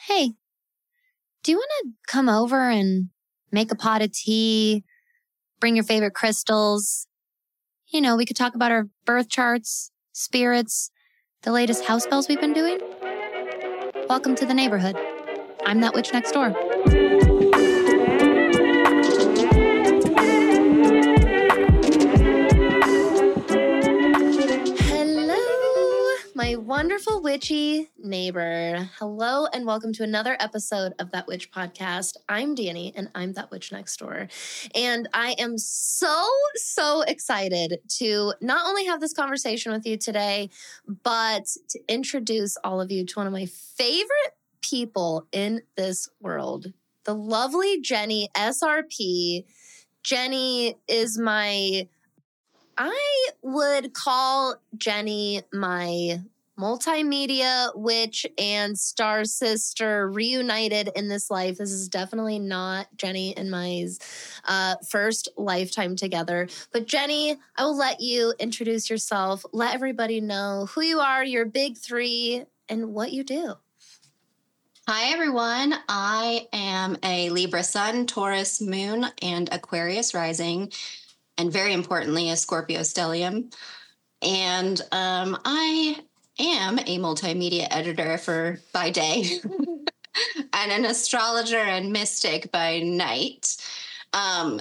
Hey, do you want to come over and make a pot of tea, bring your favorite crystals? We could talk about our birth charts, spirits, the latest house spells we've been doing. Welcome to the neighborhood. I'm that witch next door. My wonderful witchy neighbor. Hello and welcome to another episode of That Witch Podcast. I'm Danny and I'm That Witch Next Door. And I am so excited to not only have this conversation with you today, but to introduce all of you to one of my favorite people in this world, the lovely Jenny SRP. Jenny is I would call Jenny my multimedia witch and star sister reunited in this life. This is definitely not Jenny and my first lifetime together. But Jenny, I will let you introduce yourself. Let everybody know who you are, your big three, and what you do. Hi, everyone. I am a Libra Sun, Taurus Moon, and Aquarius Rising. And very importantly, a Scorpio stellium. And I am a multimedia editor by day and an astrologer and mystic by night. How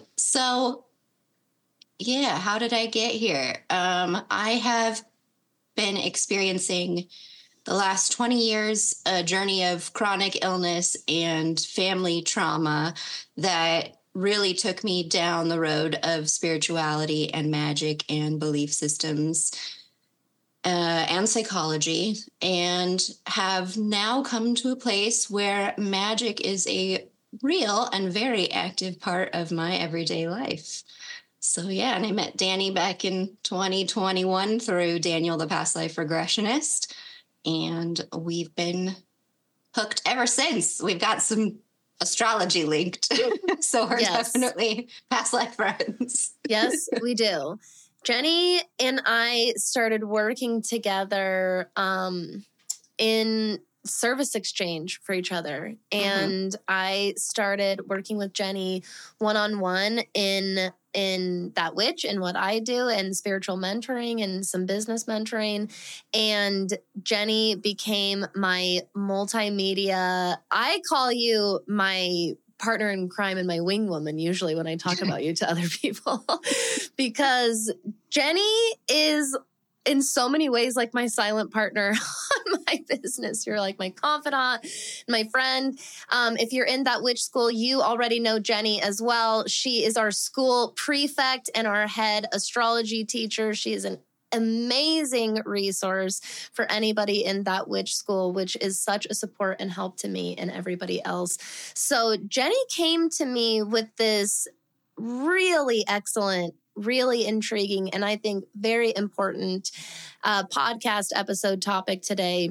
did I get here? I have been experiencing the last 20 years a journey of chronic illness and family trauma that really took me down the road of spirituality and magic and belief systems and psychology, and have now come to a place where magic is a real and very active part of my everyday life. So yeah, and I met Danny back in 2021 through Daniel, the Past Life Regressionist, and we've been hooked ever since. We've got some astrology linked. So we're definitely past life friends. Yes, we do. Jenny and I started working together in service exchange for each other. And I started working with Jenny one-on-one in That Witch and what I do, and spiritual mentoring and some business mentoring. And Jenny became my multimedia. I call you my partner in crime and my wing woman usually when I talk about you to other people, because Jenny is in so many ways like my silent partner on my business. You're like my confidant, my friend. If you're in That Witch school, you already know Jenny as well. She is our school prefect and our head astrology teacher. She is an amazing resource for anybody in That Witch school, which is such a support and help to me and everybody else. So Jenny came to me with this really excellent, really intriguing, and I think very important podcast episode topic today.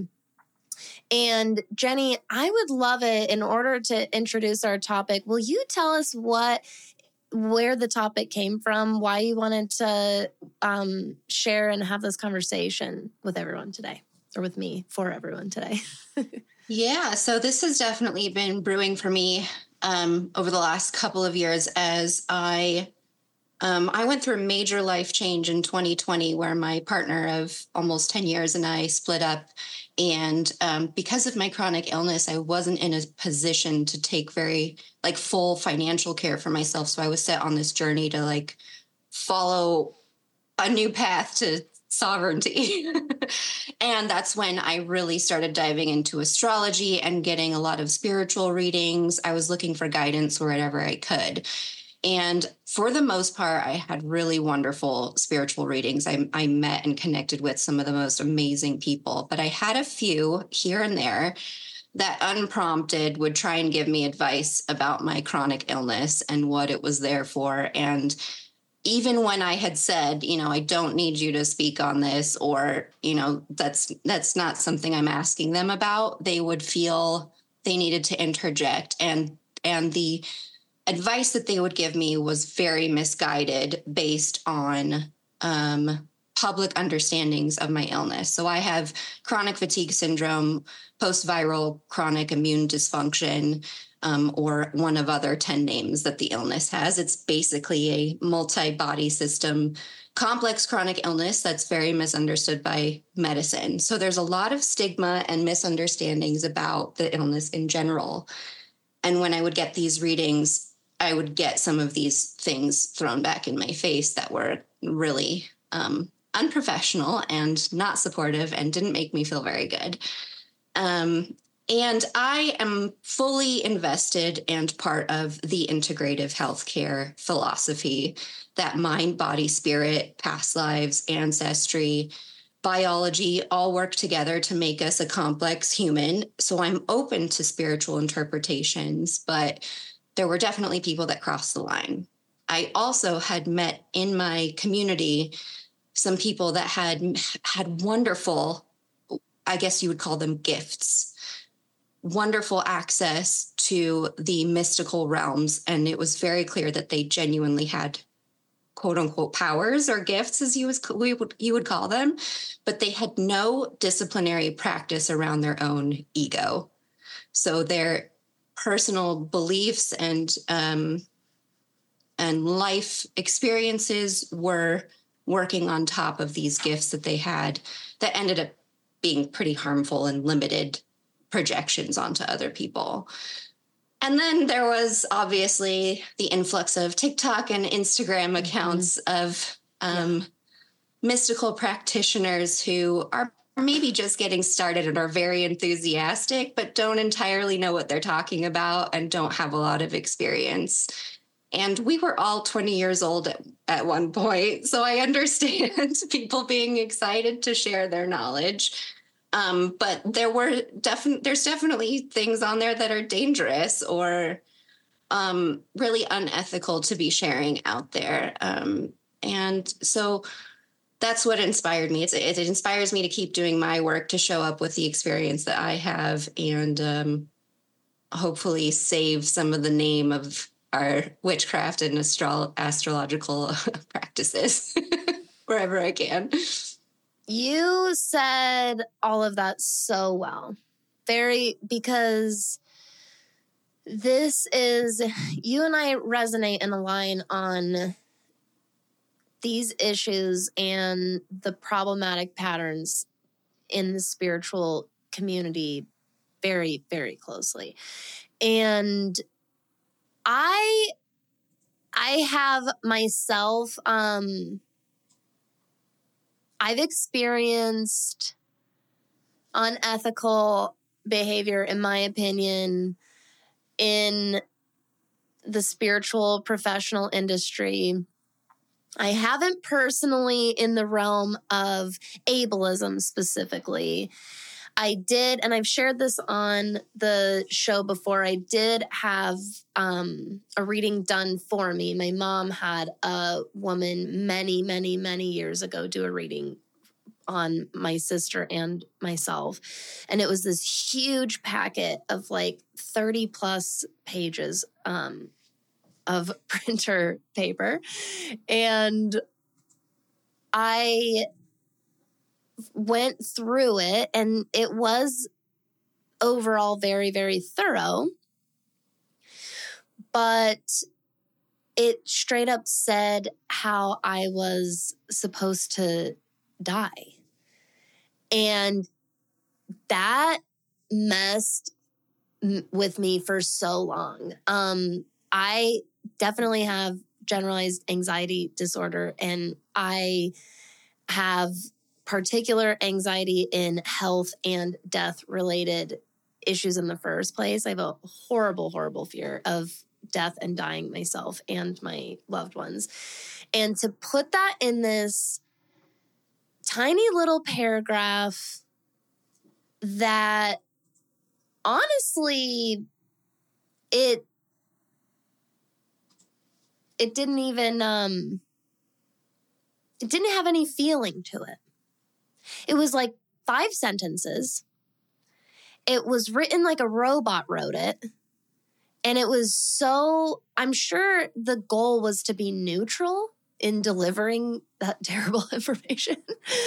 And Jenny, I would love it, in order to introduce our topic, will you tell us where the topic came from, why you wanted to share and have this conversation with everyone today, or with me for everyone today? Yeah, so this has definitely been brewing for me over the last couple of years, as I went through a major life change in 2020 where my partner of almost 10 years and I split up. And because of my chronic illness, I wasn't in a position to take full financial care for myself. So I was set on this journey to follow a new path to sovereignty. And that's when I really started diving into astrology and getting a lot of spiritual readings. I was looking for guidance wherever I could. And for the most part, I had really wonderful spiritual readings. I met and connected with some of the most amazing people, but I had a few here and there that unprompted would try and give me advice about my chronic illness and what it was there for. And even when I had said, I don't need you to speak on this, or, that's not something I'm asking them about, they would feel they needed to interject. And the advice that they would give me was very misguided, based on public understandings of my illness. So I have chronic fatigue syndrome, post-viral chronic immune dysfunction, or one of other 10 names that the illness has. It's basically a multi-body system complex chronic illness that's very misunderstood by medicine. So there's a lot of stigma and misunderstandings about the illness in general. And when I would get these readings, I would get some of these things thrown back in my face that were really unprofessional and not supportive and didn't make me feel very good. And I am fully invested and part of the integrative healthcare philosophy that mind, body, spirit, past lives, ancestry, biology all work together to make us a complex human. So I'm open to spiritual interpretations, but there were definitely people that crossed the line. I also had met in my community some people that had wonderful, I guess you would call them gifts, wonderful access to the mystical realms. And it was very clear that they genuinely had quote unquote powers or gifts, as you would call them, but they had no disciplinary practice around their own ego. So their personal beliefs and life experiences were working on top of these gifts that they had that ended up being pretty harmful and limited projections onto other people. And then there was obviously the influx of TikTok and Instagram accounts of mystical practitioners who are maybe just getting started and are very enthusiastic, but don't entirely know what they're talking about and don't have a lot of experience. And we were all 20 years old at one point. So I understand people being excited to share their knowledge. But there's definitely things on there that are dangerous or really unethical to be sharing out there. And so that's what inspired me. It inspires me to keep doing my work, to show up with the experience that I have and hopefully save some of the name of our witchcraft and astrological practices wherever I can. You said all of that so well. Because you and I resonate and align on these issues and the problematic patterns in the spiritual community very, very closely. And I have myself, I've experienced unethical behavior, in my opinion, in the spiritual professional industry. I haven't personally in the realm of ableism specifically. I did, and I've shared this on the show before, I did have a reading done for me. My mom had a woman many, many, many years ago do a reading on my sister and myself. And it was this huge packet of like 30 plus pages of printer paper. And I went through it, and it was overall very, very thorough. But it straight up said how I was supposed to die. And that messed with me for so long. I definitely have generalized anxiety disorder, and I have particular anxiety in health and death related issues in the first place. I have a horrible, horrible fear of death and dying myself and my loved ones. And to put that in this tiny little paragraph that honestly, it didn't even, it didn't have any feeling to it. It was like 5 sentences. It was written like a robot wrote it. And it was so, I'm sure the goal was to be neutral. in delivering that terrible information.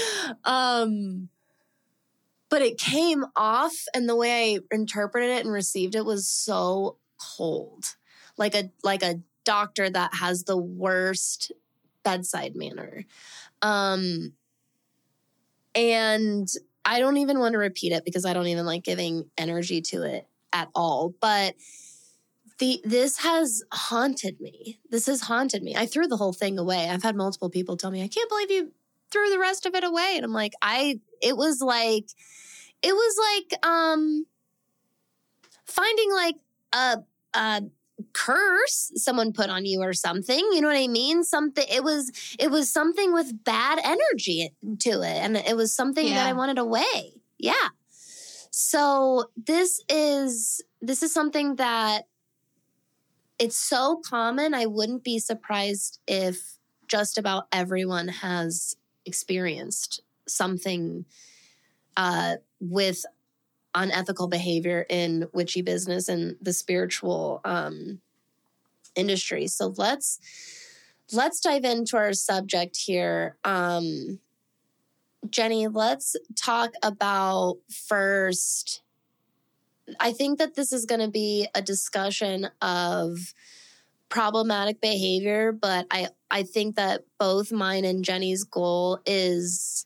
But it came off, and the way I interpreted it and received it was so cold, like a doctor that has the worst bedside manner. And I don't even want to repeat it because I don't even like giving energy to it at all. But this has haunted me. This has haunted me. I threw the whole thing away. I've had multiple people tell me, I can't believe you threw the rest of it away. And I'm like, it was like finding like a curse someone put on you or something. You know what I mean? It was something with bad energy to it. And it was something that I wanted away. Yeah. So this is something that it's so common. I wouldn't be surprised if just about everyone has experienced something with unethical behavior in witchy business and the spiritual industry. So let's dive into our subject here. Jenny, let's talk about first. I think that this is going to be a discussion of problematic behavior, but I think that both mine and Jenny's goal is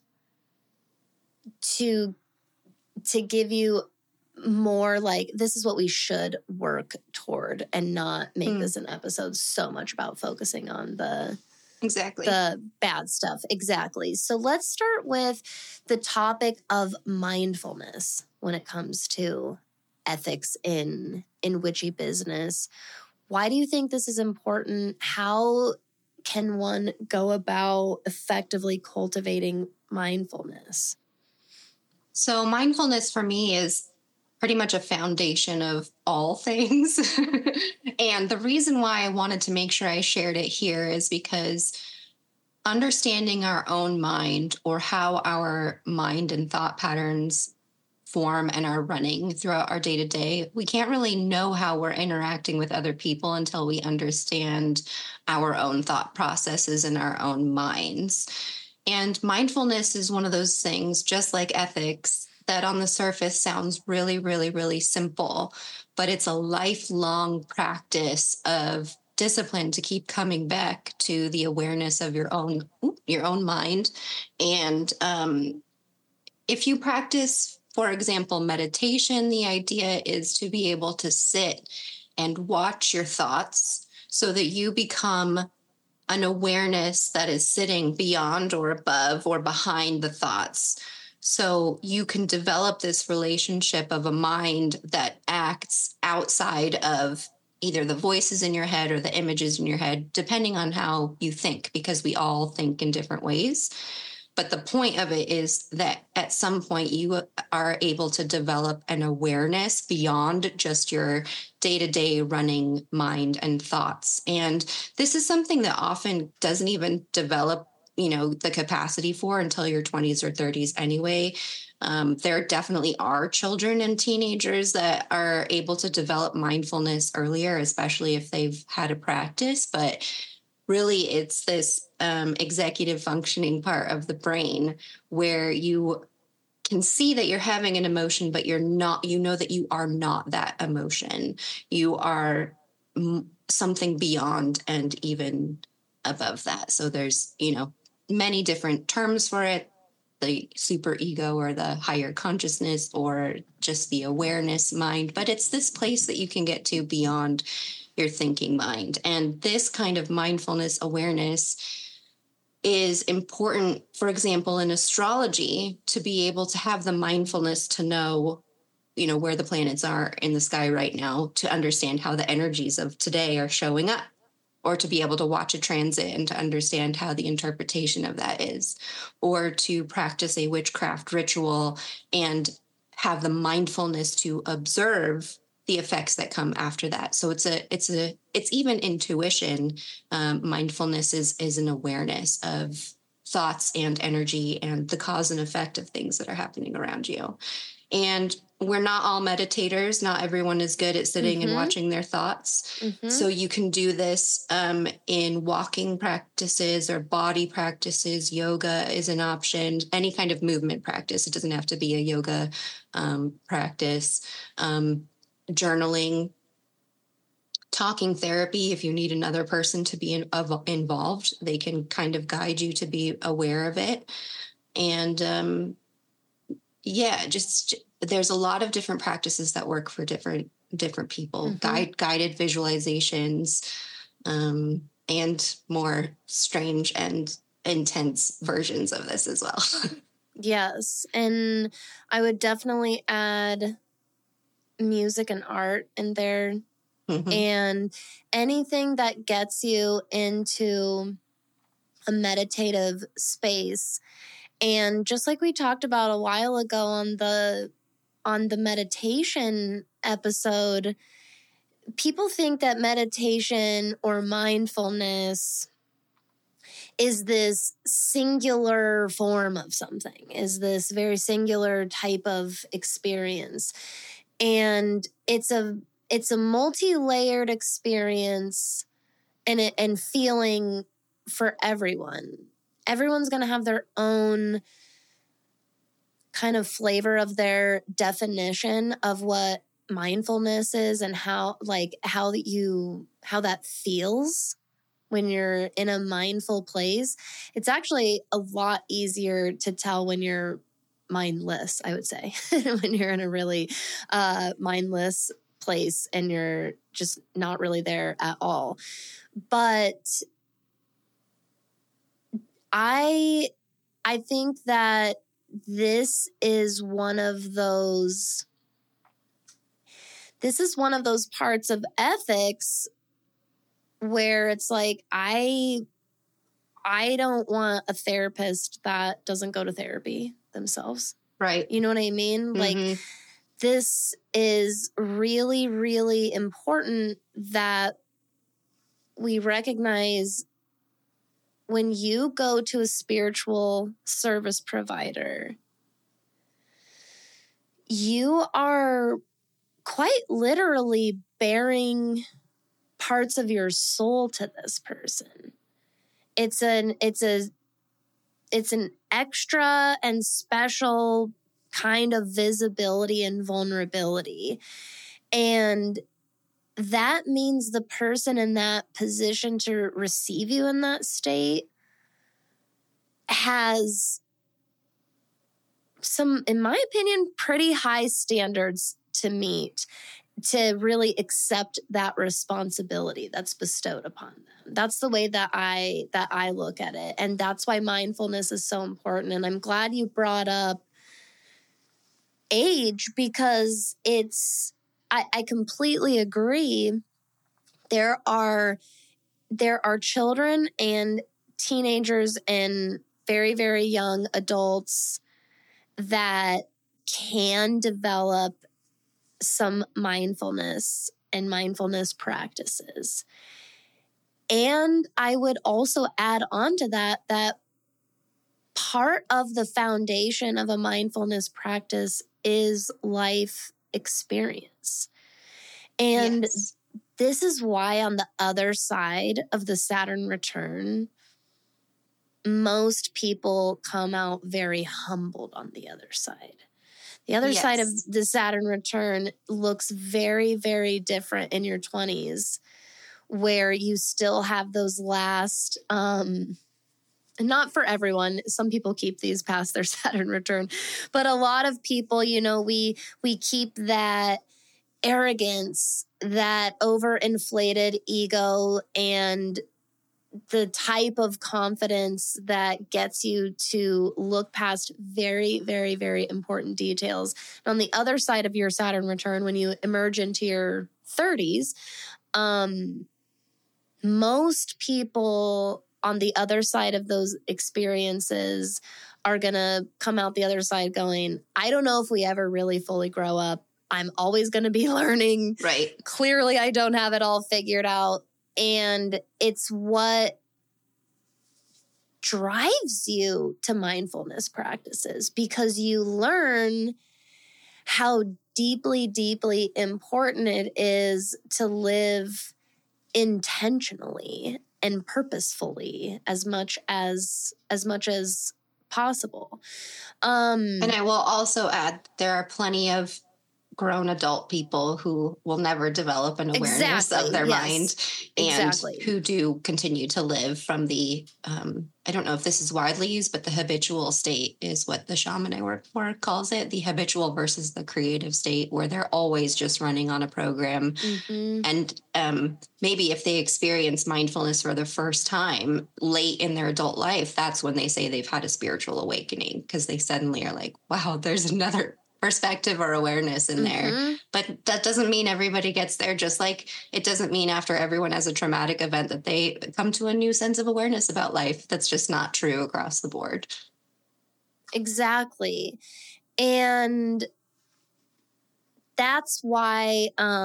to give you more like, this is what we should work toward, and not make this an episode so much about focusing on the bad stuff. Exactly. So let's start with the topic of mindfulness when it comes to ethics in witchy business. Why do you think this is important? How can one go about effectively cultivating mindfulness? So mindfulness for me is pretty much a foundation of all things. And the reason why I wanted to make sure I shared it here is because understanding our own mind, or how our mind and thought patterns form and are running throughout our day-to-day, we can't really know how we're interacting with other people until we understand our own thought processes and our own minds. And mindfulness is one of those things, just like ethics, that on the surface sounds really, really, really simple, but it's a lifelong practice of discipline to keep coming back to the awareness of your own mind. And if you practice, for example, meditation, the idea is to be able to sit and watch your thoughts so that you become an awareness that is sitting beyond or above or behind the thoughts. So you can develop this relationship of a mind that acts outside of either the voices in your head or the images in your head, depending on how you think, because we all think in different ways. But the point of it is that at some point you are able to develop an awareness beyond just your day-to-day running mind and thoughts. And this is something that often doesn't even develop, the capacity for until your 20s or 30s anyway. There definitely are children and teenagers that are able to develop mindfulness earlier, especially if they've had a practice. But really, it's this executive functioning part of the brain where you can see that you're having an emotion, but you're not, that you are not that emotion. You are something beyond and even above that. So there's, many different terms for it, the super ego or the higher consciousness or just the awareness mind. But it's this place that you can get to beyond your thinking mind. And this kind of mindfulness awareness is important, for example, in astrology, to be able to have the mindfulness to know, where the planets are in the sky right now, to understand how the energies of today are showing up, or to be able to watch a transit and to understand how the interpretation of that is, or to practice a witchcraft ritual and have the mindfulness to observe the effects that come after that. So it's even intuition. Mindfulness is an awareness of thoughts and energy and the cause and effect of things that are happening around you. And we're not all meditators. Not everyone is good at sitting and watching their thoughts. So you can do this in walking practices or body practices. Yoga is an option. Any kind of movement practice. It doesn't have to be a yoga practice. Journaling, talking therapy. If you need another person to be involved, they can kind of guide you to be aware of it. And just there's a lot of different practices that work for different people. Guided visualizations, and more strange and intense versions of this as well. Yes, and I would definitely add music and art in there, and anything that gets you into a meditative space. And just like we talked about a while ago on the meditation episode, people think that meditation or mindfulness is this singular form of something, is this very singular type of experience. And it's a multi-layered experience and feeling for everyone. Everyone's going to have their own kind of flavor of their definition of what mindfulness is and how that feels when you're in a mindful place. It's actually a lot easier to tell when you're mindless, I would say, when you're in a really mindless place and you're just not really there at all. But I think that this is one of those parts of ethics where it's like, I don't want a therapist that doesn't go to therapy themselves. Right. You know what I mean? Like, this is really, really important that we recognize when you go to a spiritual service provider, you are quite literally bearing parts of your soul to this person. It's an extra and special kind of visibility and vulnerability. And that means the person in that position to receive you in that state has some, in my opinion, pretty high standards to meet to really accept that responsibility that's bestowed upon them. That's the way that I look at it. And that's why mindfulness is so important. And I'm glad you brought up age, because I completely agree. There are children and teenagers and very, very young adults that can develop some mindfulness and mindfulness practices. And I would also add on to that part of the foundation of a mindfulness practice is life experience. And this is why on the other side of the Saturn return, most people come out very humbled on the other side. The other side of the Saturn return looks very, very different in your 20s, where you still have those last, not for everyone. Some people keep these past their Saturn return, but a lot of people, we keep that arrogance, that overinflated ego, and the type of confidence that gets you to look past very, very, very important details. And on the other side of your Saturn return, when you emerge into your 30s, most people on the other side of those experiences are going to come out the other side going, I don't know if we ever really fully grow up. I'm always going to be learning. Right. Clearly, I don't have it all figured out. And it's what drives you to mindfulness practices, because you learn how deeply, deeply important it is to live intentionally and purposefully as much as possible. And I will also add, there are plenty of grown adult people who will never develop an awareness of their mind and who do continue to live from the, I don't know if this is widely used, but the habitual state is what the shaman I work for calls it, the habitual versus the creative state, where they're always just running on a program. And maybe if they experience mindfulness for the first time late in their adult life, that's when they say they've had a spiritual awakening, because they suddenly are like, wow, there's another perspective or awareness in there. But that doesn't mean everybody gets there, just like it doesn't mean after everyone has a traumatic event that they come to a new sense of awareness about life. That's just not true across the board. Exactly. And that's why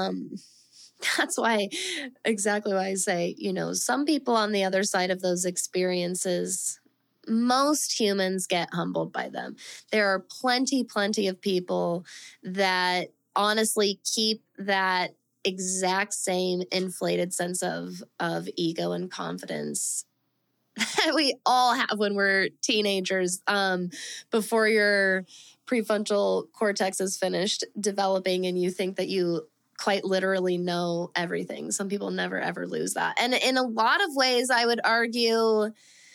exactly why I say, you know, some people on the other side of those experiences, most humans get humbled by them. There are plenty of people that honestly keep that exact same inflated sense of ego and confidence that we all have when we're teenagers, before your prefrontal cortex is finished developing and you think that you quite literally know everything. Some people never ever lose that. And in a lot of ways, I would argue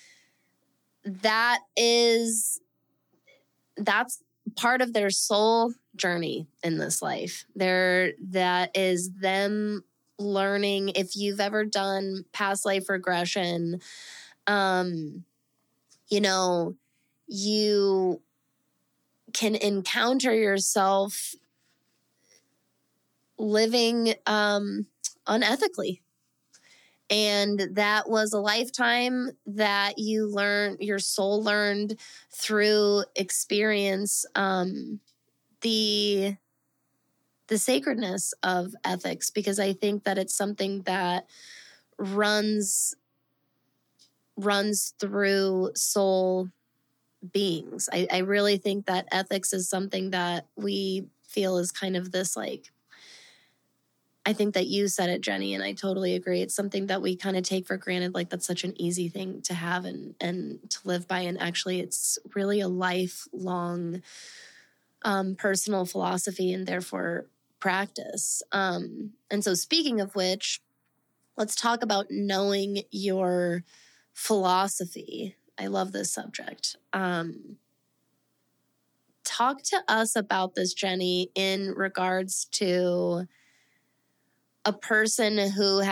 that's part of their soul journey in this life. That is them learning. If you've ever done past life regression, you know, you can encounter yourself living unethically. And that was a lifetime that your soul learned through experience, the sacredness of ethics, because I think that it's something that runs through soul beings. I really think that ethics is something that we feel is kind of this, like, I think that you said it, Jenny, and I totally agree. It's something that we kind of take for granted, like that's such an easy thing to have and to live by. And actually, it's really a lifelong personal philosophy and therefore practice. And so speaking of which, let's talk about knowing your philosophy. I love this subject. Talk to us about this, Jenny, in regards to a person who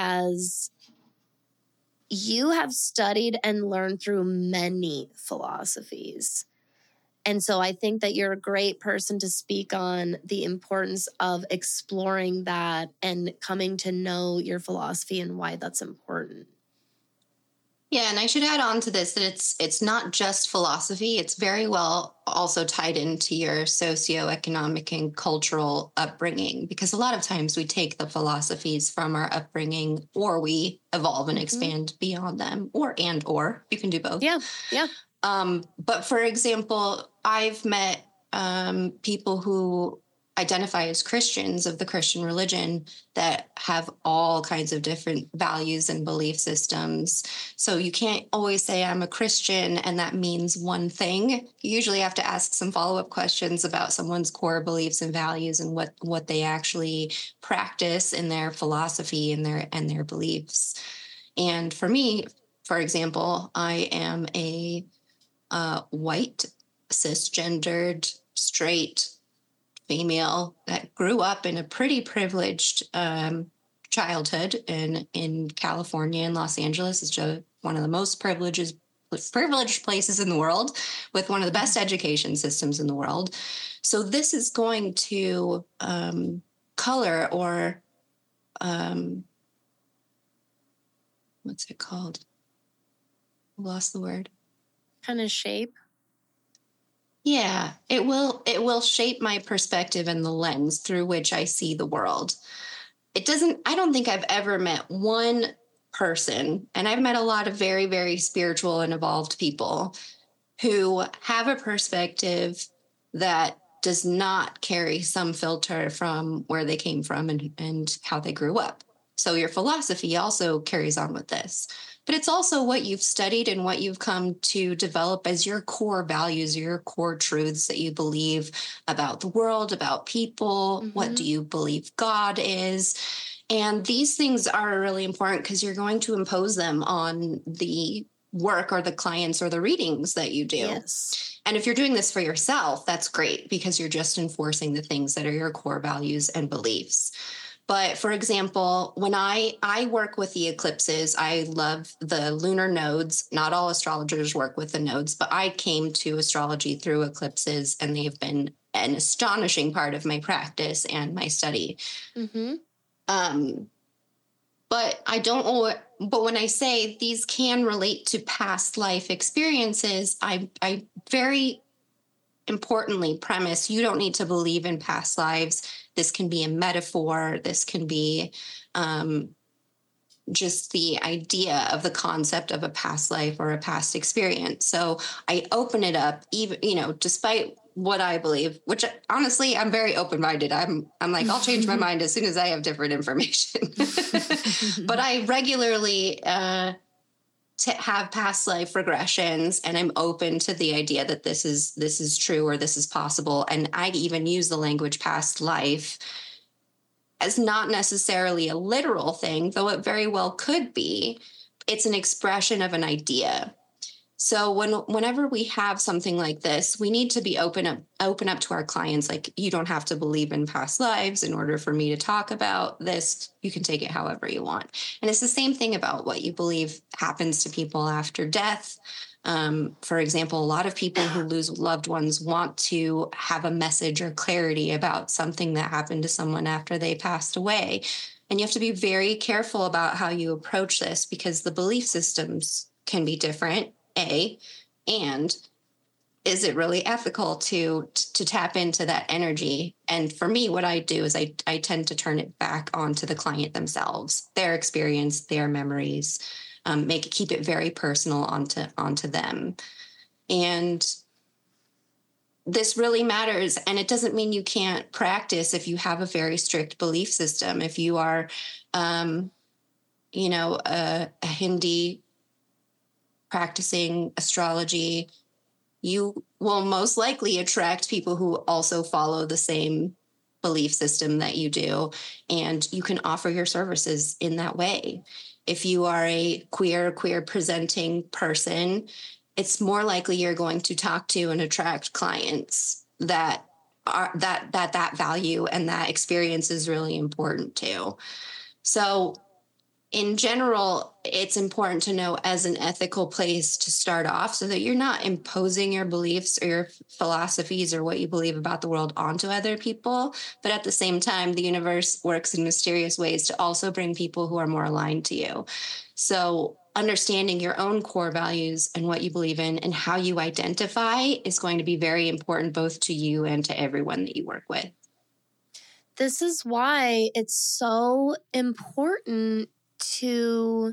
you have studied and learned through many philosophies. And so I think that you're a great person to speak on the importance of exploring that and coming to know your philosophy and why that's important. Yeah, and I should add on to this that it's not just philosophy. It's very well also tied into your socioeconomic and cultural upbringing, because a lot of times we take the philosophies from our upbringing or we evolve and expand beyond them, or you can do both. Yeah. But for example, I've met people who identify as Christians of the Christian religion that have all kinds of different values and belief systems. So you can't always say I'm a Christian and that means one thing. You usually have to ask some follow-up questions about someone's core beliefs and values and what they actually practice in their philosophy and their beliefs. And for me, for example, I am a white, cisgendered, straight female that grew up in a pretty privileged childhood in California and Los Angeles. It's one of the most privileged places in the world, with one of the best education systems in the world. So this is going to color or what's it called? I lost the word. Kind of shape. Yeah, it will shape my perspective and the lens through which I see the world. I don't think I've ever met one person, and I've met a lot of very, very spiritual and evolved people who have a perspective that does not carry some filter from where they came from and how they grew up. So your philosophy also carries on with this. But it's also what you've studied and what you've come to develop as your core values, your core truths that you believe about the world, about people. Mm-hmm. What do you believe God is? And these things are really important because you're going to impose them on the work or the clients or the readings that you do. Yes. And if you're doing this for yourself, that's great because you're just enforcing the things that are your core values and beliefs. But for example, when I work with the eclipses, I love the lunar nodes. Not all astrologers work with the nodes, but I came to astrology through eclipses, and they've been an astonishing part of my practice and my study. Mm-hmm. But but when I say these can relate to past life experiences, I very importantly premise you don't need to believe in past lives. This can be a metaphor. This can be just the idea of the concept of a past life or a past experience. So I open it up, even, despite what I believe, which honestly, I'm very open-minded. I'm like, I'll change my mind as soon as I have different information. But I regularly have past life regressions, and I'm open to the idea that this is true or this is possible. And I even use the language past life as not necessarily a literal thing, though it very well could be. It's an expression of an idea. So whenever we have something like this, we need to be open up to our clients. Like, you don't have to believe in past lives in order for me to talk about this. You can take it however you want. And it's the same thing about what you believe happens to people after death. For example, a lot of people who lose loved ones want to have a message or clarity about something that happened to someone after they passed away. And you have to be very careful about how you approach this, because the belief systems can be different. And is it really ethical to tap into that energy? And for me, what I do is I tend to turn it back onto the client themselves, their experience, their memories, keep it very personal onto them. And this really matters. And it doesn't mean you can't practice if you have a very strict belief system. If you are, a Hindi practicing astrology, you will most likely attract people who also follow the same belief system that you do, and you can offer your services in that way. If you are a queer presenting person, it's more likely you're going to talk to and attract clients that value and that experience is really important too. So in general, it's important to know as an ethical place to start off, so that you're not imposing your beliefs or your philosophies or what you believe about the world onto other people. But at the same time, the universe works in mysterious ways to also bring people who are more aligned to you. So understanding your own core values and what you believe in and how you identify is going to be very important, both to you and to everyone that you work with. This is why it's so important to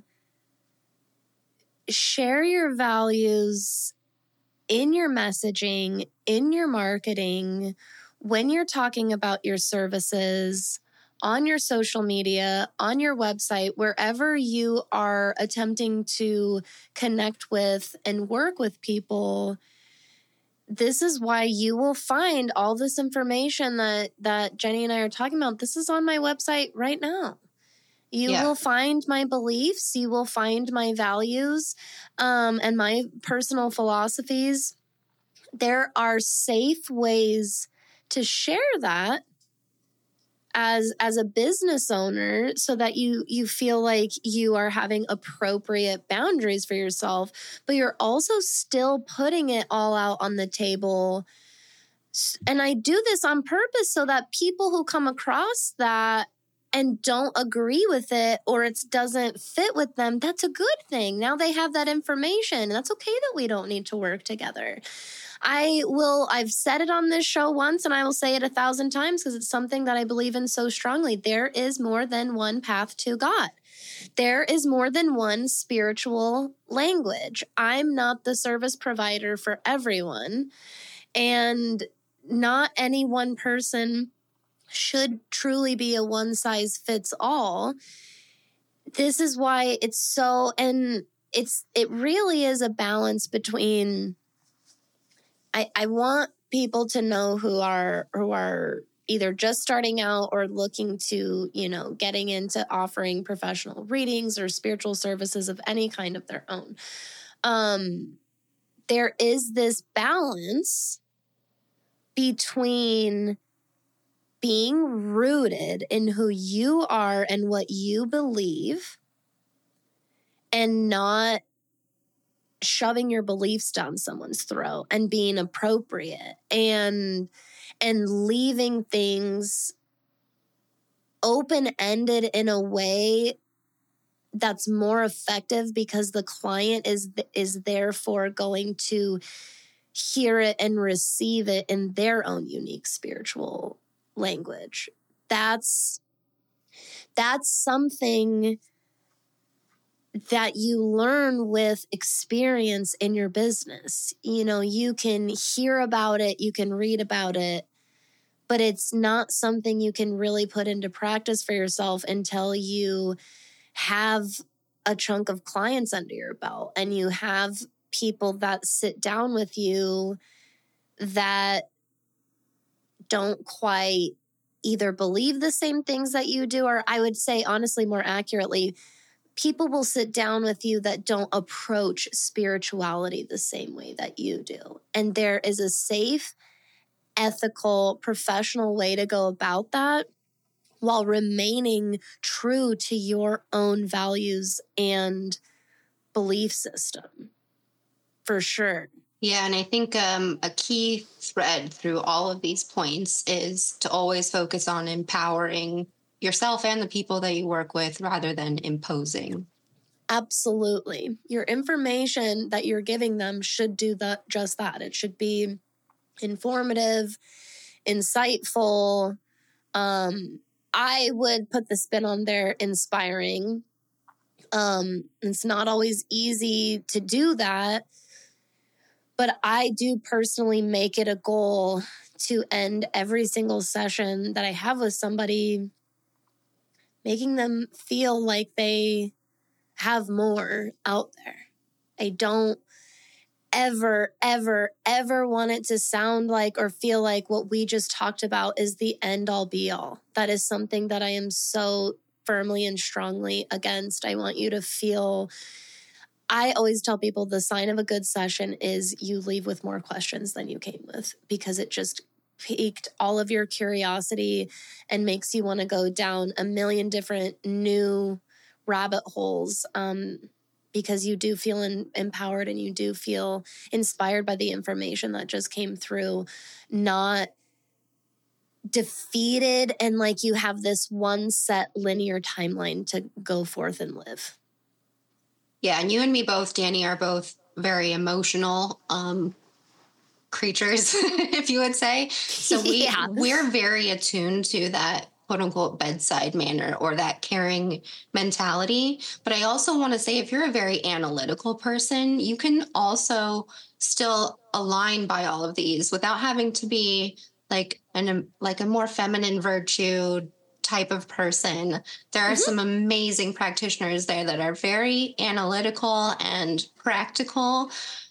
share your values in your messaging, in your marketing, when you're talking about your services, on your social media, on your website, wherever you are attempting to connect with and work with people. This is why you will find all this information that Jenny and I are talking about. This is on my website right now. You will find my beliefs. You will find my values and my personal philosophies. There are safe ways to share that as a business owner, so that you feel like you are having appropriate boundaries for yourself, but you're also still putting it all out on the table. And I do this on purpose so that people who come across that and don't agree with it, or it doesn't fit with them, that's a good thing. Now they have that information. That's okay that we don't need to work together. I've said it on this show once, and I will say it 1,000 times because it's something that I believe in so strongly. There is more than one path to God. There is more than one spiritual language. I'm not the service provider for everyone. And not any one person should truly be a one size fits all. This is why it's so, and it really is a balance between, I want people to know who are either just starting out or looking to, getting into offering professional readings or spiritual services of any kind of their own. There is this balance between being rooted in who you are and what you believe and not shoving your beliefs down someone's throat and being appropriate and leaving things open-ended in a way that's more effective because the client is therefore going to hear it and receive it in their own unique spiritual language. That's something that you learn with experience in your business. You can hear about it, you can read about it, but it's not something you can really put into practice for yourself until you have a chunk of clients under your belt and you have people that sit down with you that don't quite either believe the same things that you do, or I would say, honestly, more accurately, people will sit down with you that don't approach spirituality the same way that you do. And there is a safe, ethical, professional way to go about that while remaining true to your own values and belief system, for sure. Yeah, and I think a key thread through all of these points is to always focus on empowering yourself and the people that you work with rather than imposing. Absolutely. Your information that you're giving them should do just that. It should be informative, insightful. I would put the spin on there, inspiring. It's not always easy to do that, but I do personally make it a goal to end every single session that I have with somebody, making them feel like they have more out there. I don't ever, ever, ever want it to sound like or feel like what we just talked about is the end all be all. That is something that I am so firmly and strongly against. I want you to feel, I always tell people the sign of a good session is you leave with more questions than you came with, because it just piqued all of your curiosity and makes you want to go down a million different new rabbit holes, because you do feel empowered and you do feel inspired by the information that just came through, not defeated and like you have this one set linear timeline to go forth and live. Yeah, and you and me both, Danny, are both very emotional creatures, if you would say. So we're very attuned to that quote unquote bedside manner or that caring mentality. But I also want to say, if you're a very analytical person, you can also still align by all of these without having to be like a more feminine virtue type of person. There are some amazing practitioners there that are very analytical and practical.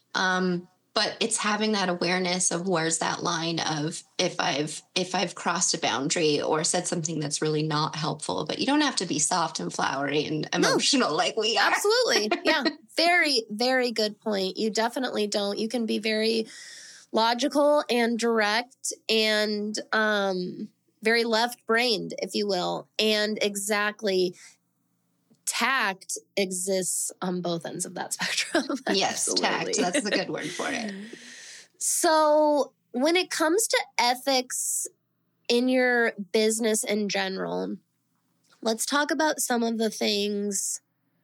But it's having that awareness of where's that line of if I've crossed a boundary or said something that's really not helpful. But you don't have to be soft and flowery and emotional like we are. Absolutely. Yeah. Very, very good point. You definitely don't. You can be very logical and direct and very left-brained, if you will. And exactly, tact exists on both ends of that spectrum. Yes, tact. That's the good word for it. So when it comes to ethics in your business in general, let's talk about some of the things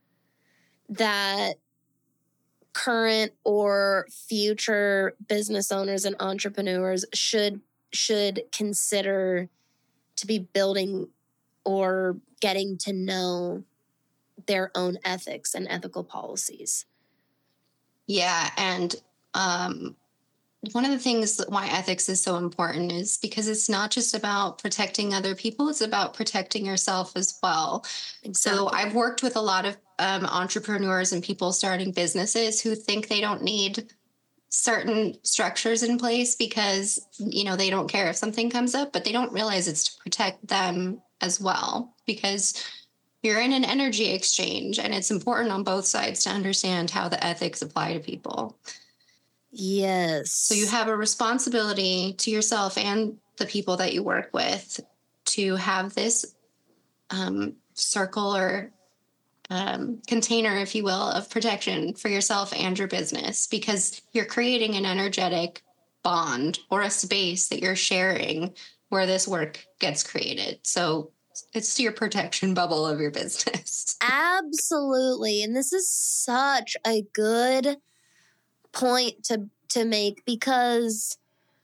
that current or future business owners and entrepreneurs should consider to be building or getting to know their own ethics and ethical policies. Yeah. And one of the things why ethics is so important is because it's not just about protecting other people, it's about protecting yourself as well. Exactly. So I've worked with a lot of entrepreneurs and people starting businesses who think they don't need certain structures in place because, they don't care if something comes up, but they don't realize it's to protect them as well, because you're in an energy exchange and it's important on both sides to understand how the ethics apply to people. Yes. So you have a responsibility to yourself and the people that you work with to have this circle or container, if you will, of protection for yourself and your business, because you're creating an energetic bond or a space that you're sharing where this work gets created. So it's your protection bubble of your business. Absolutely. And this is such a good point to make, because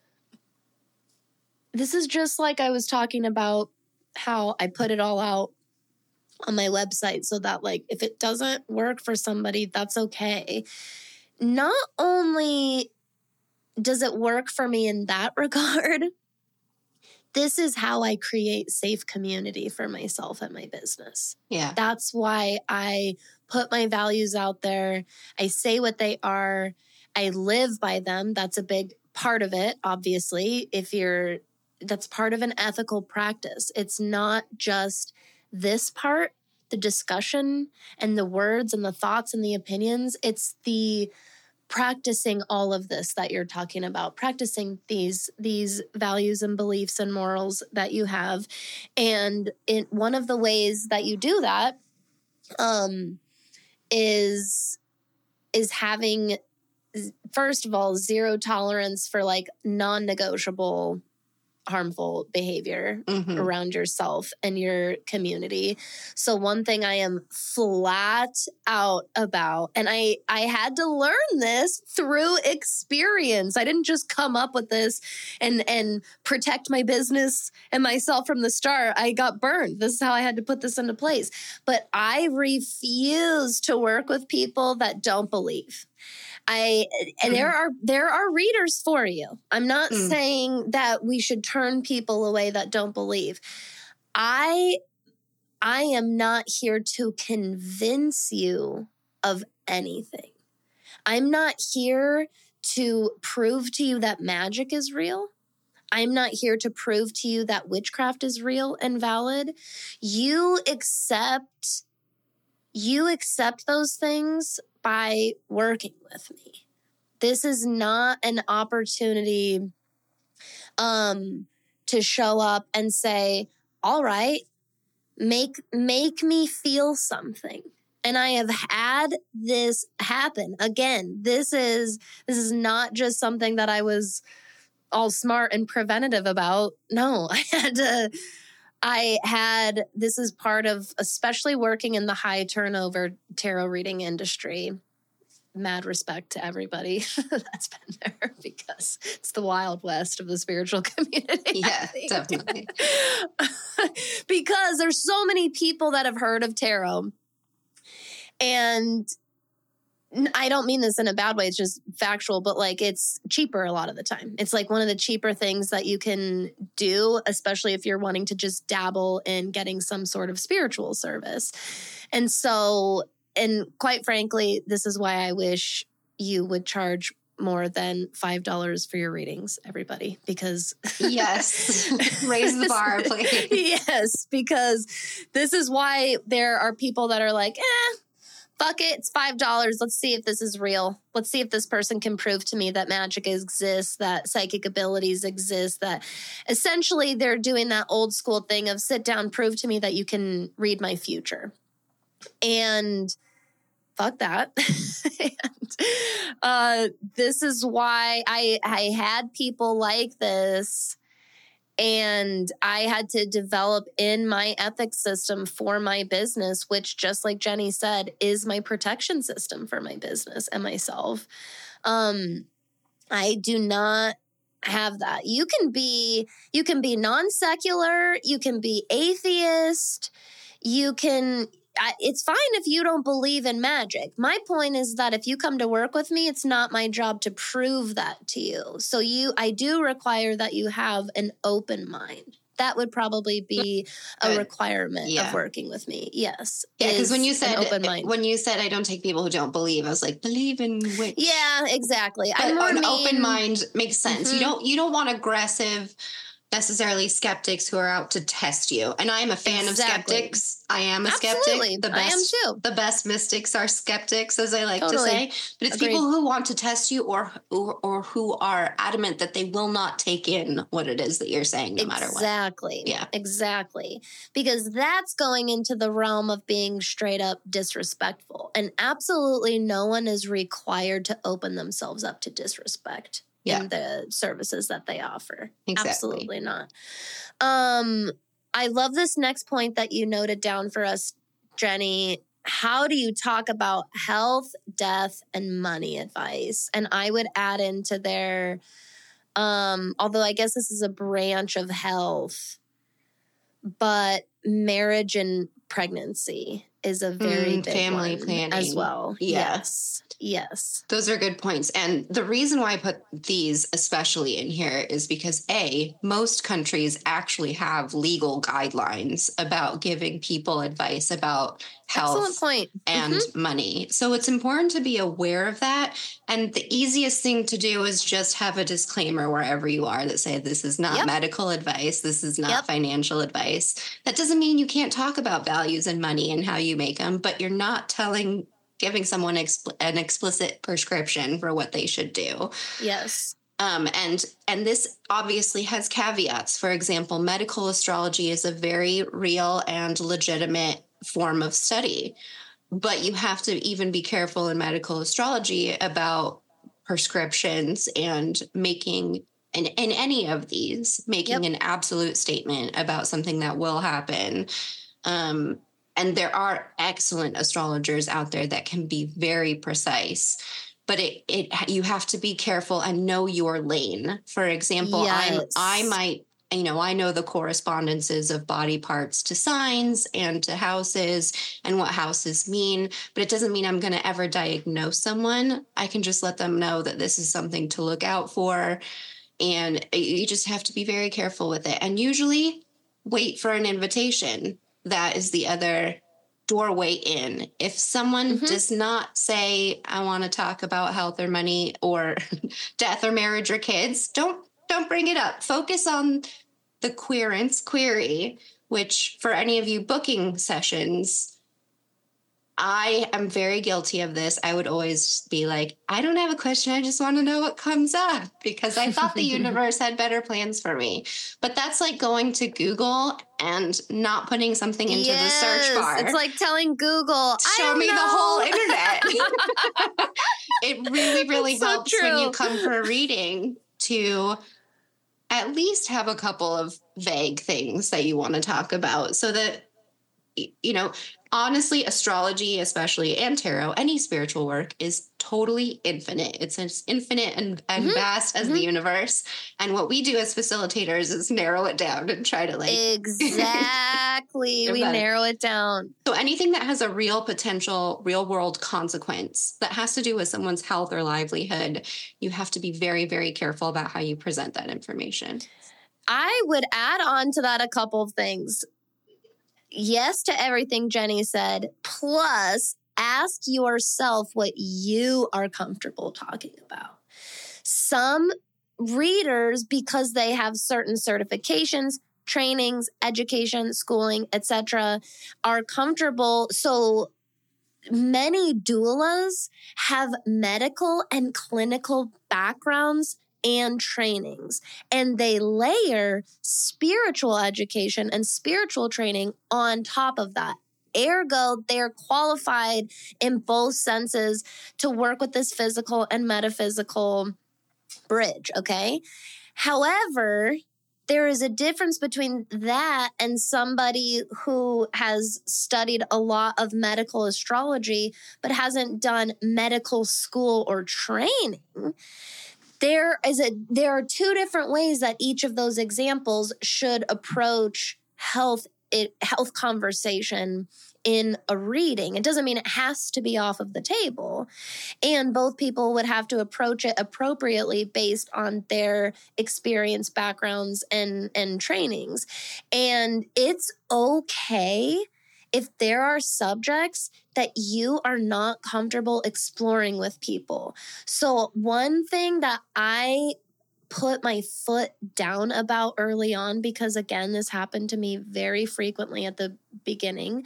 this is just like I was talking about how I put it all out on my website so that, like, if it doesn't work for somebody, that's okay. Not only does it work for me in that regard, this is how I create safe community for myself and my business. Yeah. That's why I put my values out there. I say what they are. I live by them. That's a big part of it, obviously. That's part of an ethical practice. It's not just this part, the discussion and the words and the thoughts and the opinions. It's the practicing all of this that you're talking about, practicing these values and beliefs and morals that you have. And one of the ways that you do that is having, first of all, zero tolerance for like non-negotiable harmful behavior around yourself and your community. So one thing I am flat out about, and I had to learn this through experience. I didn't just come up with this and protect my business and myself from the start. I got burned. This is how I had to put this into place. But I refuse to work with people that don't believe. There are readers for you. I'm not saying that we should turn people away that don't believe. I am not here to convince you of anything. I'm not here to prove to you that magic is real. I'm not here to prove to you that witchcraft is real and valid. You accept those things by working with me. This is not an opportunity to show up and say, all right, make me feel something. And I have had this happen. Again, this is not just something that I was all smart and preventative about. No, this is part of, especially working in the high turnover tarot reading industry. Mad respect to everybody that's been there, because it's the Wild West of the spiritual community. Yeah, definitely. Because there's so many people that have heard of tarot. And I don't mean this in a bad way, it's just factual, but like it's cheaper a lot of the time. It's like one of the cheaper things that you can do, especially if you're wanting to just dabble in getting some sort of spiritual service. And quite frankly, this is why I wish you would charge more than $5 for your readings, everybody, because yes, raise the bar, please. Yes, because this is why there are people that are like, fuck it, it's $5. Let's see if this is real. Let's see if this person can prove to me that magic exists, that psychic abilities exist, that essentially they're doing that old school thing of sit down, prove to me that you can read my future. And fuck that. And, this is why I had people like this, and I had to develop in my ethics system for my business, which, just like Jenny said, is my protection system for my business and myself. I do not have that. You can be non-secular, you can be atheist, you can it's fine if you don't believe in magic. My point is that if you come to work with me, it's not my job to prove that to you. So I do require that you have an open mind. That would probably be a requirement of working with me. Yes. Yeah, because when you said open mind. When you said I don't take people who don't believe, I was like, believe in which? Yeah, exactly. But an open mind makes sense. Mm-hmm. You don't want aggressive, necessarily skeptics who are out to test you. And I am a fan of skeptics. I am a skeptic. I am too. The best mystics are skeptics, as I like to say. But it's people who want to test you or who are adamant that they will not take in what it is that you're saying, no matter what. Exactly. Yeah. Exactly. Because that's going into the realm of being straight up disrespectful. And absolutely no one is required to open themselves up to disrespect. In the services that they offer. Exactly. Absolutely not. I love this next point that you noted down for us, Jenny. How do you talk about health, death, and money advice? And I would add into there, although I guess this is a branch of health, but marriage and pregnancy is a very big family one planning as well. Yeah. Yes. Those are good points. And the reason why I put these especially in here is because most countries actually have legal guidelines about giving people advice about health and money. So it's important to be aware of that. And the easiest thing to do is just have a disclaimer wherever you are that say this is not medical advice. This is not financial advice. That doesn't mean you can't talk about values and money and how you make them, but you're not giving someone an explicit prescription for what they should do. Yes. And this obviously has caveats. For example, medical astrology is a very real and legitimate form of study, but you have to even be careful in medical astrology about prescriptions and making in any of these, making an absolute statement about something that will happen. And there are excellent astrologers out there that can be very precise, but you have to be careful and know your lane. For example, I know the correspondences of body parts to signs and to houses and what houses mean, but it doesn't mean I'm going to ever diagnose someone. I can just let them know that this is something to look out for. And you just have to be very careful with it. And usually wait for an invitation. That is the other doorway in. If someone does not say, I want to talk about health or money or death or marriage or kids, don't bring it up. Focus on the query, which for any of you booking sessions, I am very guilty of this. I would always be like, I don't have a question. I just want to know what comes up because I thought the universe had better plans for me. But that's like going to Google and not putting something into the search bar. It's like telling Google, show me the whole internet. It really, really helps when you come for a reading to at least have a couple of vague things that you want to talk about so that, honestly, astrology, especially, and tarot, any spiritual work is totally infinite. It's as infinite and vast as the universe. And what we do as facilitators is narrow it down and try to Exactly. We narrow it down. So anything that has a real potential, real world consequence that has to do with someone's health or livelihood, you have to be very, very careful about how you present that information. I would add on to that a couple of things. Yes to everything Jenny said, plus ask yourself what you are comfortable talking about. Some readers, because they have certain certifications, trainings, education, schooling, etc., are comfortable. So many doulas have medical and clinical backgrounds and trainings, and they layer spiritual education and spiritual training on top of that. Ergo, they're qualified in both senses to work with this physical and metaphysical bridge, okay? However, there is a difference between that and somebody who has studied a lot of medical astrology but hasn't done medical school or training. There are two different ways that each of those examples should approach health conversation in a reading. It doesn't mean it has to be off of the table. And both people would have to approach it appropriately based on their experience, backgrounds, and trainings. And it's okay if there are subjects that you are not comfortable exploring with people. So one thing that I put my foot down about early on, because again, this happened to me very frequently at the beginning,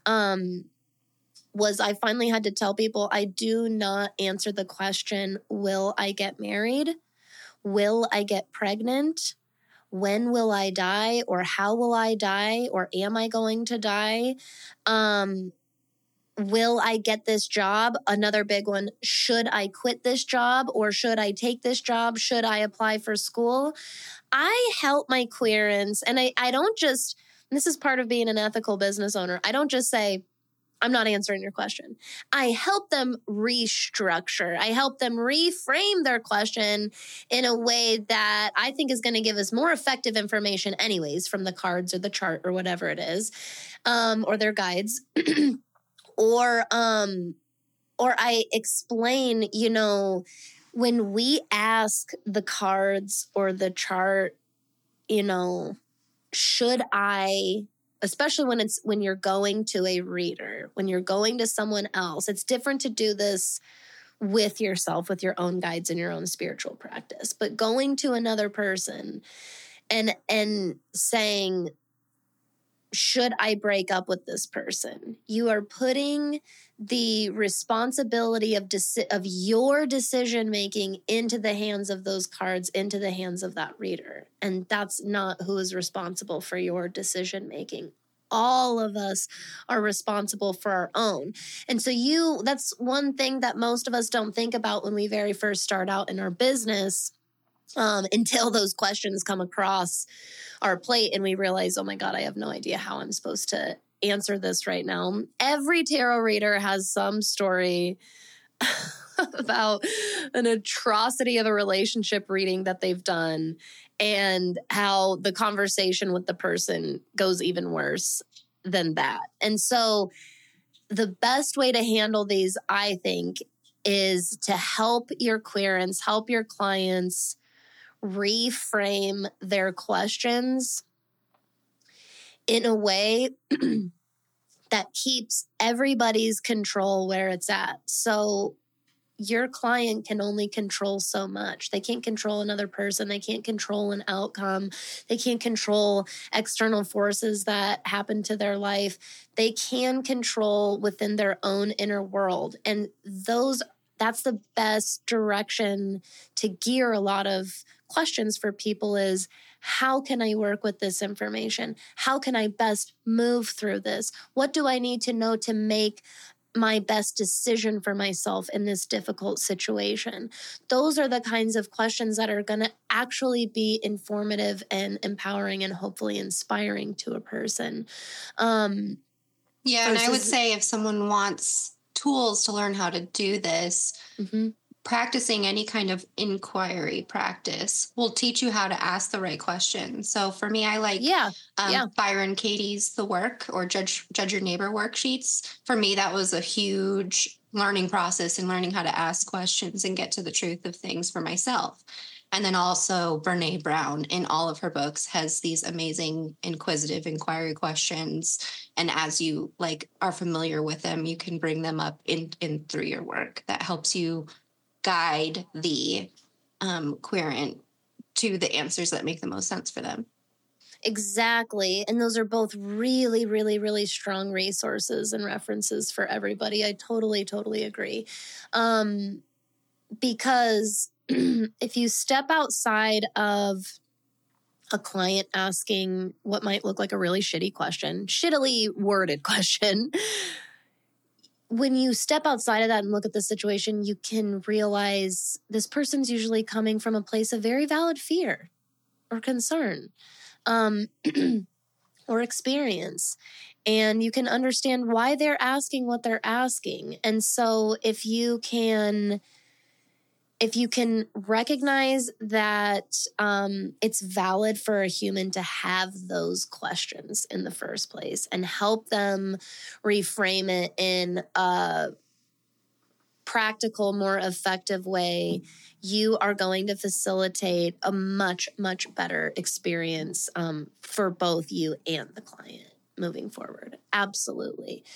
was I finally had to tell people I do not answer the question, will I get married? Will I get pregnant? When will I die? Or how will I die? Or am I going to die? Will I get this job? Another big one. Should I quit this job or should I take this job? Should I apply for school? I help my queerants, and I don't just, this is part of being an ethical business owner. I don't just say, I'm not answering your question. I help them restructure. I help them reframe their question in a way that I think is going to give us more effective information anyways from the cards or the chart or whatever it is, or their guides. Or I explain, when we ask the cards or the chart, should I, especially when you're going to a reader, when you're going to someone else, it's different to do this with yourself, with your own guides and your own spiritual practice. But going to another person and saying, should I break up with this person? You are putting the responsibility of your decision-making into the hands of those cards, into the hands of that reader. And that's not who is responsible for your decision-making. All of us are responsible for our own. And so that's one thing that most of us don't think about when we very first start out in our business, until those questions come across our plate and we realize, oh my God, I have no idea how I'm supposed to answer this right now. Every tarot reader has some story about an atrocity of a relationship reading that they've done and how the conversation with the person goes even worse than that. And so the best way to handle these, I think, is to help your querents, help your clients reframe their questions in a way that keeps everybody's control where it's at. So your client can only control so much. They can't control another person. They can't control an outcome. They can't control external forces that happen to their life. They can control within their own inner world. And that's the best direction to gear a lot of questions for people is, how can I work with this information? How can I best move through this? What do I need to know to make my best decision for myself in this difficult situation? Those are the kinds of questions that are going to actually be informative and empowering and hopefully inspiring to a person. And I would say if someone wants tools to learn how to do this, practicing any kind of inquiry practice will teach you how to ask the right questions. So for me, I like Byron Katie's The Work or Judge Your Neighbor worksheets. For me, that was a huge learning process in learning how to ask questions and get to the truth of things for myself. And then also Brene Brown in all of her books has these amazing inquisitive inquiry questions. And as you are familiar with them, you can bring them up in through your work. That helps you guide the querent to the answers that make the most sense for them. Exactly. And those are both really, really, really strong resources and references for everybody. I totally, totally agree. Because if you step outside of a client asking what might look like a really shittily worded question, when you step outside of that and look at the situation, you can realize this person's usually coming from a place of very valid fear or concern or experience. And you can understand why they're asking what they're asking. And so if you can if you can recognize that it's valid for a human to have those questions in the first place and help them reframe it in a practical, more effective way, you are going to facilitate a much, much better experience for both you and the client moving forward. Absolutely.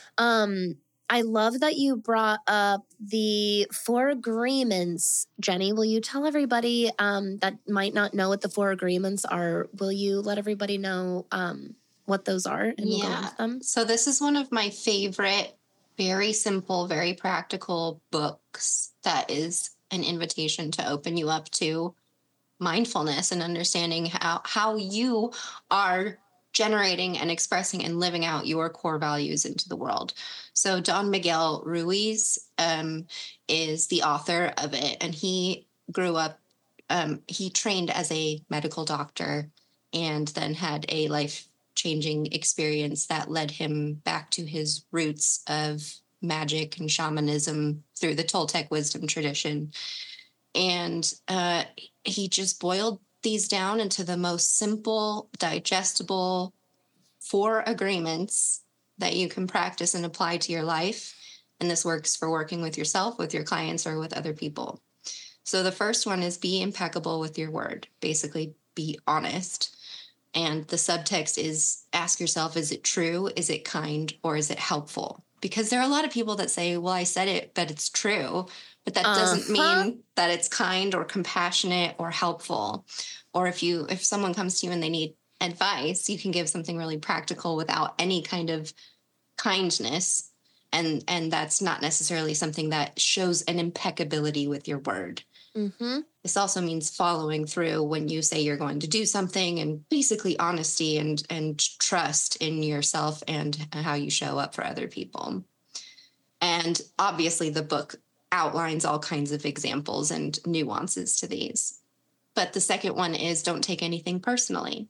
I love that you brought up the 4 agreements. Jenny, will you tell everybody that might not know what the 4 agreements are? Will you let everybody know what those are? And we'll go into them. So this is one of my favorite, very simple, very practical books that is an invitation to open you up to mindfulness and understanding how you are generating and expressing and living out your core values into the world. So Don Miguel Ruiz is the author of it, and he grew up, he trained as a medical doctor and then had a life-changing experience that led him back to his roots of magic and shamanism through the Toltec wisdom tradition. And he just boiled these down into the most simple, digestible 4 agreements that you can practice and apply to your life. And this works for working with yourself, with your clients, or with other people. So the first one is be impeccable with your word. Basically, be honest. And the subtext is ask yourself, is it true? Is it kind? Or is it helpful? Because there are a lot of people that say, well, I said it, but it's true. But that doesn't mean that it's kind or compassionate or helpful. Or if someone comes to you and they need advice, you can give something really practical without any kind of kindness. And that's not necessarily something that shows an impeccability with your word. Mm-hmm. This also means following through when you say you're going to do something, and basically honesty and trust in yourself and how you show up for other people. And obviously the book outlines all kinds of examples and nuances to these. But the second one is don't take anything personally.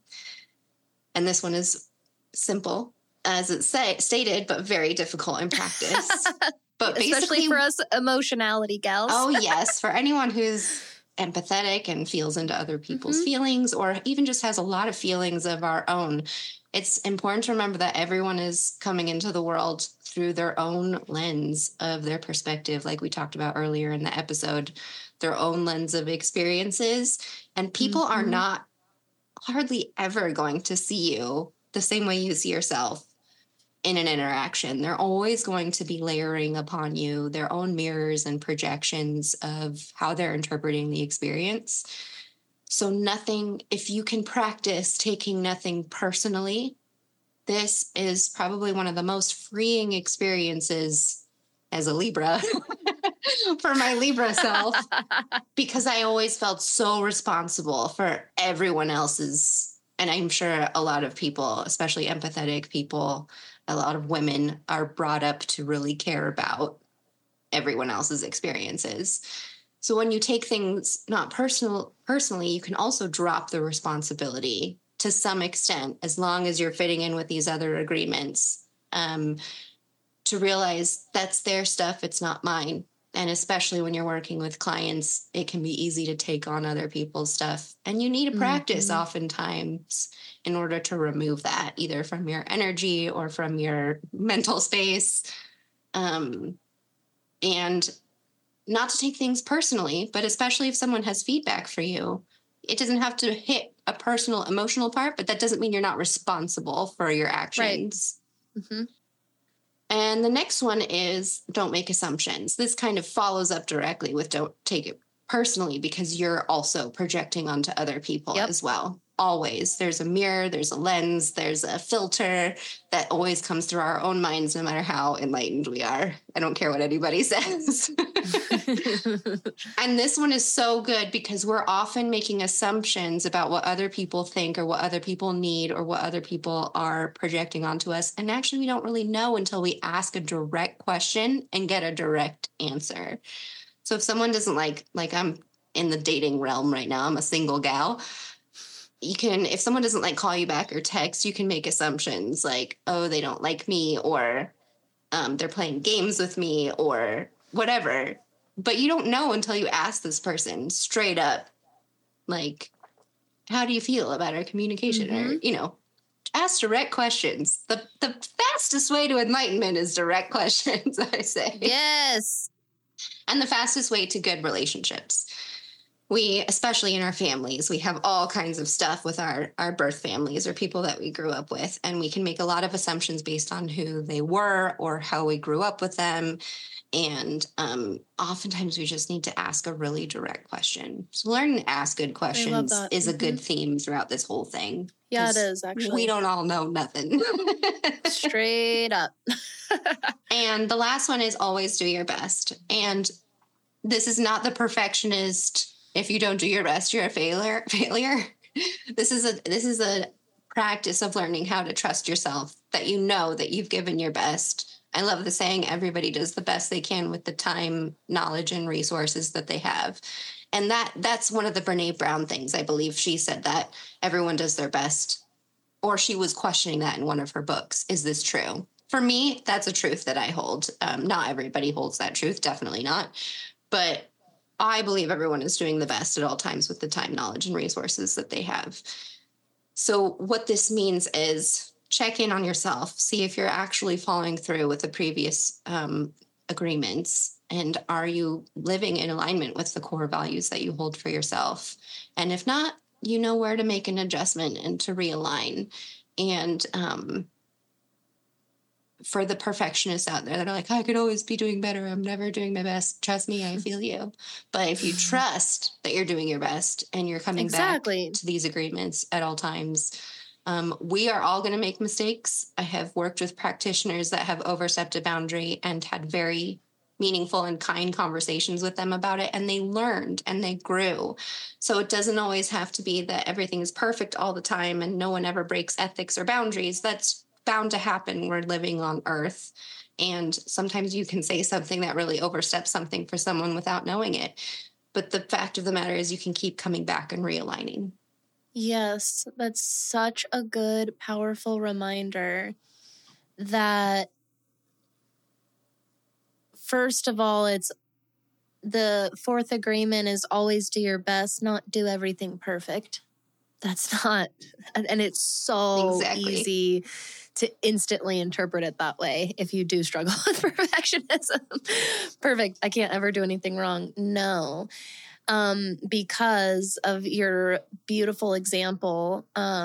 And this one is simple, as it's stated, but very difficult in practice. But especially for us emotionality gals. Oh, yes. For anyone who's empathetic and feels into other people's feelings, or even just has a lot of feelings of our own, it's important to remember that everyone is coming into the world through their own lens of their perspective, like we talked about earlier in the episode, their own lens of experiences. And people are not hardly ever going to see you the same way you see yourself in an interaction. They're always going to be layering upon you their own mirrors and projections of how they're interpreting the experience. So if you can practice taking nothing personally, this is probably one of the most freeing experiences as a Libra for my Libra self, because I always felt so responsible for everyone else's. And I'm sure a lot of people, especially empathetic people, a lot of women are brought up to really care about everyone else's experiences. So when you take things not personally, you can also drop the responsibility to some extent, as long as you're fitting in with these other agreements, to realize that's their stuff, it's not mine. And especially when you're working with clients, it can be easy to take on other people's stuff. And you need to practice oftentimes in order to remove that, either from your energy or from your mental space. And not to take things personally, but especially if someone has feedback for you, it doesn't have to hit a personal, emotional part, but that doesn't mean you're not responsible for your actions. Right. Mm-hmm. And the next one is don't make assumptions. This kind of follows up directly with don't take it personally, because you're also projecting onto other people as well. Always. There's a mirror, there's a lens, there's a filter that always comes through our own minds, no matter how enlightened we are. I don't care what anybody says. And this one is so good because we're often making assumptions about what other people think or what other people need or what other people are projecting onto us. And actually, we don't really know until we ask a direct question and get a direct answer. So if someone doesn't like I'm in the dating realm right now, I'm a single gal. If someone doesn't call you back or text, you can make assumptions like, oh, they don't like me, or they're playing games with me, or whatever. But you don't know until you ask this person straight up, like, how do you feel about our communication? Mm-hmm. Or, ask direct questions. The fastest way to enlightenment is direct questions, I say. Yes. And the fastest way to good relationships. We, especially in our families, we have all kinds of stuff with our birth families or people that we grew up with. And we can make a lot of assumptions based on who they were or how we grew up with them. And oftentimes we just need to ask a really direct question. So learning to ask good questions is a good theme throughout this whole thing. Yeah, it is, actually. We don't all know nothing. Straight up. And the last one is always do your best. And this is not the perfectionist, if you don't do your best, you're a failure. This is a practice of learning how to trust yourself, that you know that you've given your best. I love the saying, everybody does the best they can with the time, knowledge, and resources that they have. And that's one of the Brené Brown things. I believe she said that everyone does their best, or she was questioning that in one of her books. Is this true? For me, that's a truth that I hold. Not everybody holds that truth, definitely not. But I believe everyone is doing the best at all times with the time, knowledge, and resources that they have. So what this means is check in on yourself, see if you're actually following through with the previous agreements, and are you living in alignment with the core values that you hold for yourself? And if not, you know where to make an adjustment and to realign. And for the perfectionists out there that are like, I could always be doing better, I'm never doing my best, trust me, I feel you. But if you trust that you're doing your best and you're coming back to these agreements at all times, we are all going to make mistakes. I have worked with practitioners that have overstepped a boundary and had very meaningful and kind conversations with them about it, and they learned and they grew. So it doesn't always have to be that everything is perfect all the time and no one ever breaks ethics or boundaries. That's bound to happen. We're living on Earth, and sometimes you can say something that really oversteps something for someone without knowing it. But the fact of the matter is you can keep coming back and realigning. Yes, that's such a good, powerful reminder that, first of all, it's the fourth agreement is always do your best, not do everything perfect. That's not, and it's so easy to instantly interpret it that way if you do struggle with perfectionism. Perfect, I can't ever do anything wrong. No. Because of your beautiful example,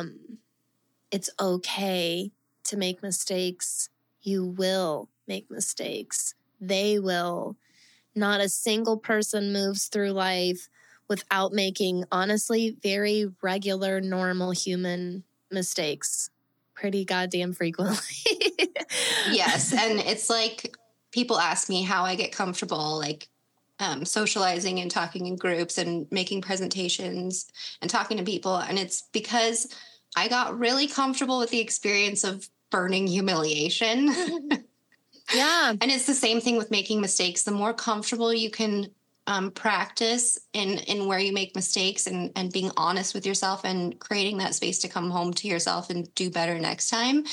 it's okay to make mistakes. You will make mistakes. They will. Not a single person moves through life without making, honestly, very regular, normal human mistakes pretty goddamn frequently. Yes. And it's like people ask me how I get comfortable, like socializing and talking in groups and making presentations and talking to people. And it's because I got really comfortable with the experience of burning humiliation. Yeah. And it's the same thing with making mistakes. The more comfortable you can practice in where you make mistakes and being honest with yourself and creating that space to come home to yourself and do better next time,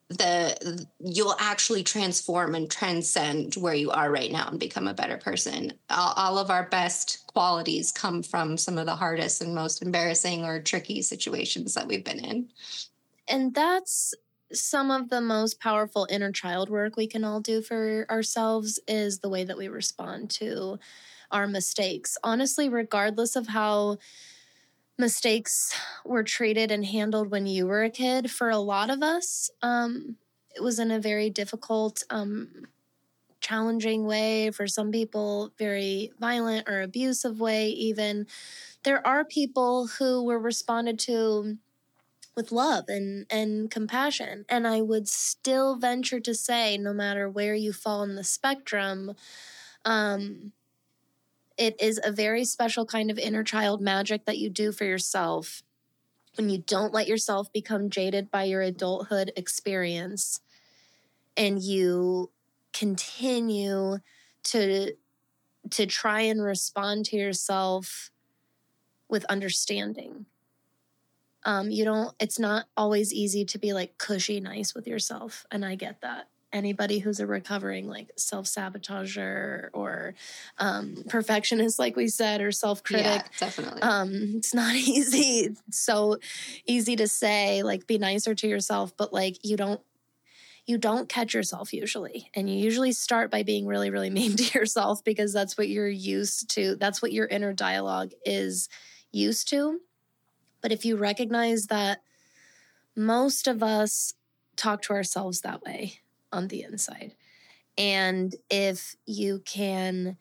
you'll actually transform and transcend where you are right now and become a better person. All of our best qualities come from some of the hardest and most embarrassing or tricky situations that we've been in. And that's some of the most powerful inner child work we can all do for ourselves, is the way that we respond to our mistakes. Honestly, regardless of how mistakes were treated and handled when you were a kid, for a lot of us, it was in a very difficult, challenging way. For some people, very violent or abusive way even. There are people who were responded to with love and compassion. And I would still venture to say, no matter where you fall in the spectrum, it is a very special kind of inner child magic that you do for yourself when you don't let yourself become jaded by your adulthood experience, and you continue to try and respond to yourself with understanding. It's not always easy to be like cushy nice with yourself, and I get that. anybody who's a recovering like self-sabotager or perfectionist, like we said, or self-critic. Yeah, definitely. It's not easy. It's so easy to say, like, be nicer to yourself, but like you don't catch yourself usually. And you usually start by being really, really mean to yourself because that's what you're used to. That's what your inner dialogue is used to. But if you recognize that most of us talk to ourselves that way on the inside, and if you can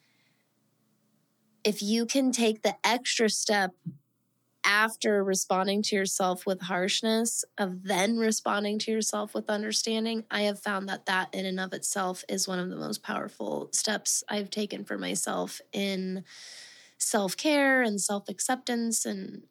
take the extra step after responding to yourself with harshness of then responding to yourself with understanding, I have found that in and of itself is one of the most powerful steps I've taken for myself in self-care and self-acceptance, and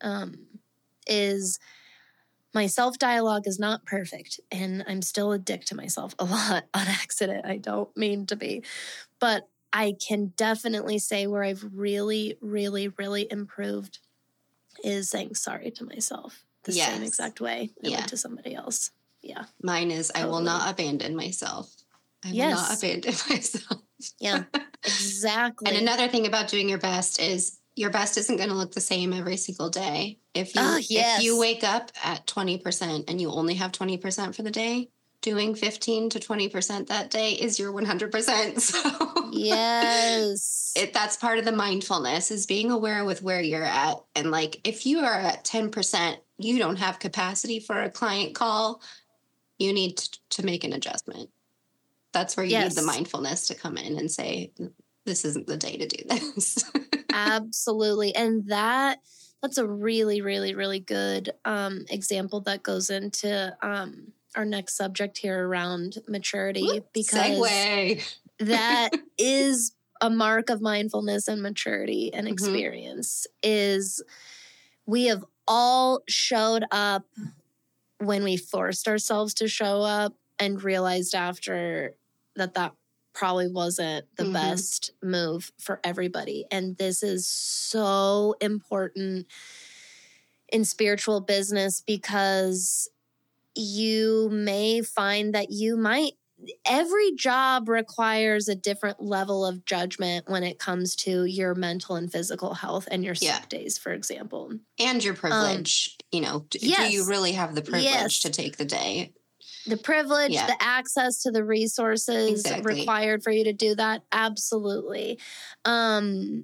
is my self-dialogue is not perfect, and I'm still a dick to myself a lot on accident. I don't mean to be, but I can definitely say where I've really, really, really improved is saying sorry to myself the same exact way I would to somebody else. Yeah. Mine is, totally. I will not abandon myself. I will not abandon myself. Yeah, exactly. And another thing about doing your best is your best isn't going to look the same every single day. If you wake up at 20% and you only have 20% for the day, doing 15 to 20% that day is your 100%. So yes, that's part of the mindfulness, is being aware with where you're at. And like, if you are at 10%, you don't have capacity for a client call, you need to make an adjustment. That's where you need the mindfulness to come in and say, this isn't the day to do this. Absolutely. And that's a really, really, really good example that goes into our next subject here around maturity, because segue. That is a mark of mindfulness and maturity and experience, is we have all showed up when we forced ourselves to show up and realized after that probably wasn't the best move for everybody. And this is so important in spiritual business, because you may find that every job requires a different level of judgment when it comes to your mental and physical health and your sick days, for example. And your privilege, do you really have the privilege to take the day? The privilege, the access to the resources required for you to do that. Absolutely. And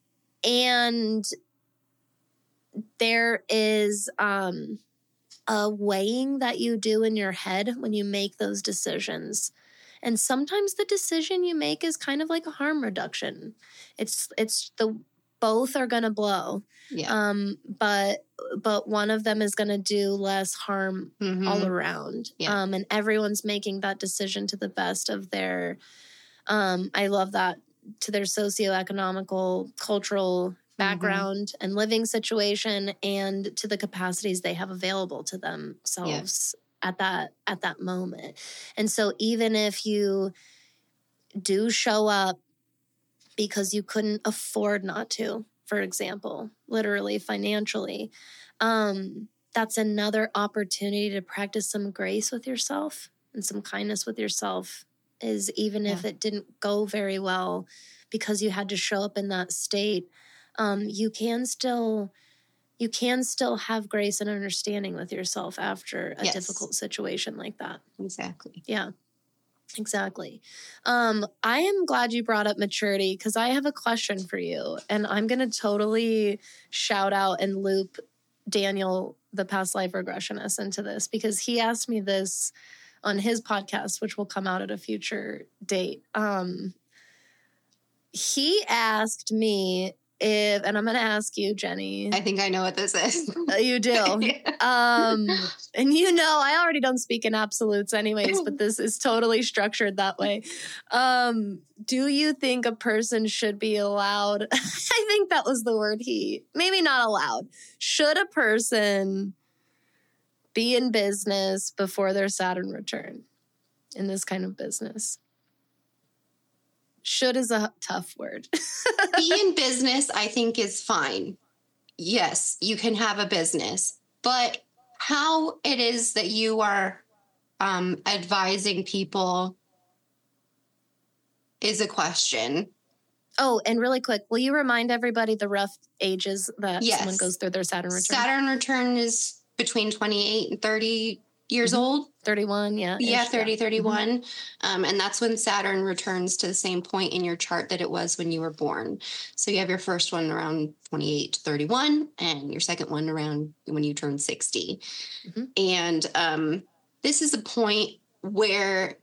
there is a weighing that you do in your head when you make those decisions. And sometimes the decision you make is kind of like a harm reduction. Both are going to blow. Yeah. But one of them is going to do less harm all around. Yeah. And everyone's making that decision to the best of their, I love that, to their socioeconomical, cultural background and living situation, and to the capacities they have available to themselves at that moment. And so even if you do show up because you couldn't afford not to, for example, literally financially, that's another opportunity to practice some grace with yourself and some kindness with yourself, is even if it didn't go very well because you had to show up in that state, you can still have grace and understanding with yourself after a difficult situation like that. Exactly. Yeah, exactly. I am glad you brought up maturity, because I have a question for you, and I'm going to totally shout out and loop Daniel, the past life regressionist, into this, because he asked me this on his podcast, which will come out at a future date. He asked me and I'm going to ask you, Jenny. I think I know what this is. You do. And I already don't speak in absolutes anyways, but this is totally structured that way. Do you think a person should be allowed? I think that was the word maybe not allowed. Should a person be in business before their Saturn return in this kind of business? Should is a tough word. Be in business, I think, is fine. Yes, you can have a business, but how it is that you are advising people is a question. Oh, and really quick, will you remind everybody the rough ages that Yes. someone goes through their Saturn return? Saturn return is between 28 and 30 years old. 31, yeah. Yeah, 30, 31. Mm-hmm. And that's when Saturn returns to the same point in your chart that it was when you were born. So you have your first one around 28 to 31 and your second one around when you turn 60. Mm-hmm. And this is a point where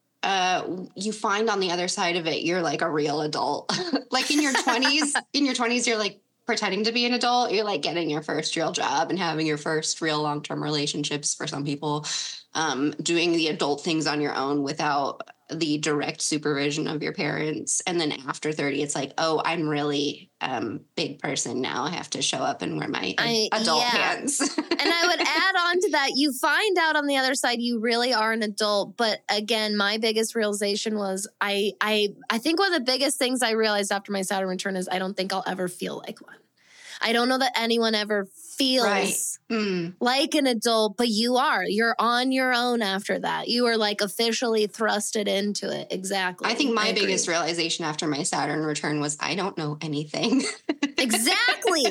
you find on the other side of it, you're like a real adult. Like in your 20s, you're like pretending to be an adult. You're like getting your first real job and having your first real long-term relationships for some people, doing the adult things on your own without the direct supervision of your parents. And then after 30, it's like, oh, I'm really big person now. I have to show up and wear my adult pants. And I would add on to that, you find out on the other side you really are an adult. But again, my biggest realization was I think one of the biggest things I realized after my Saturn return is I don't think I'll ever feel like one. I don't know that anyone ever feels like an adult, but you are. You're on your own after that. You are like officially thrusted into it. Exactly. I think my biggest realization after my Saturn return was I don't know anything. Exactly.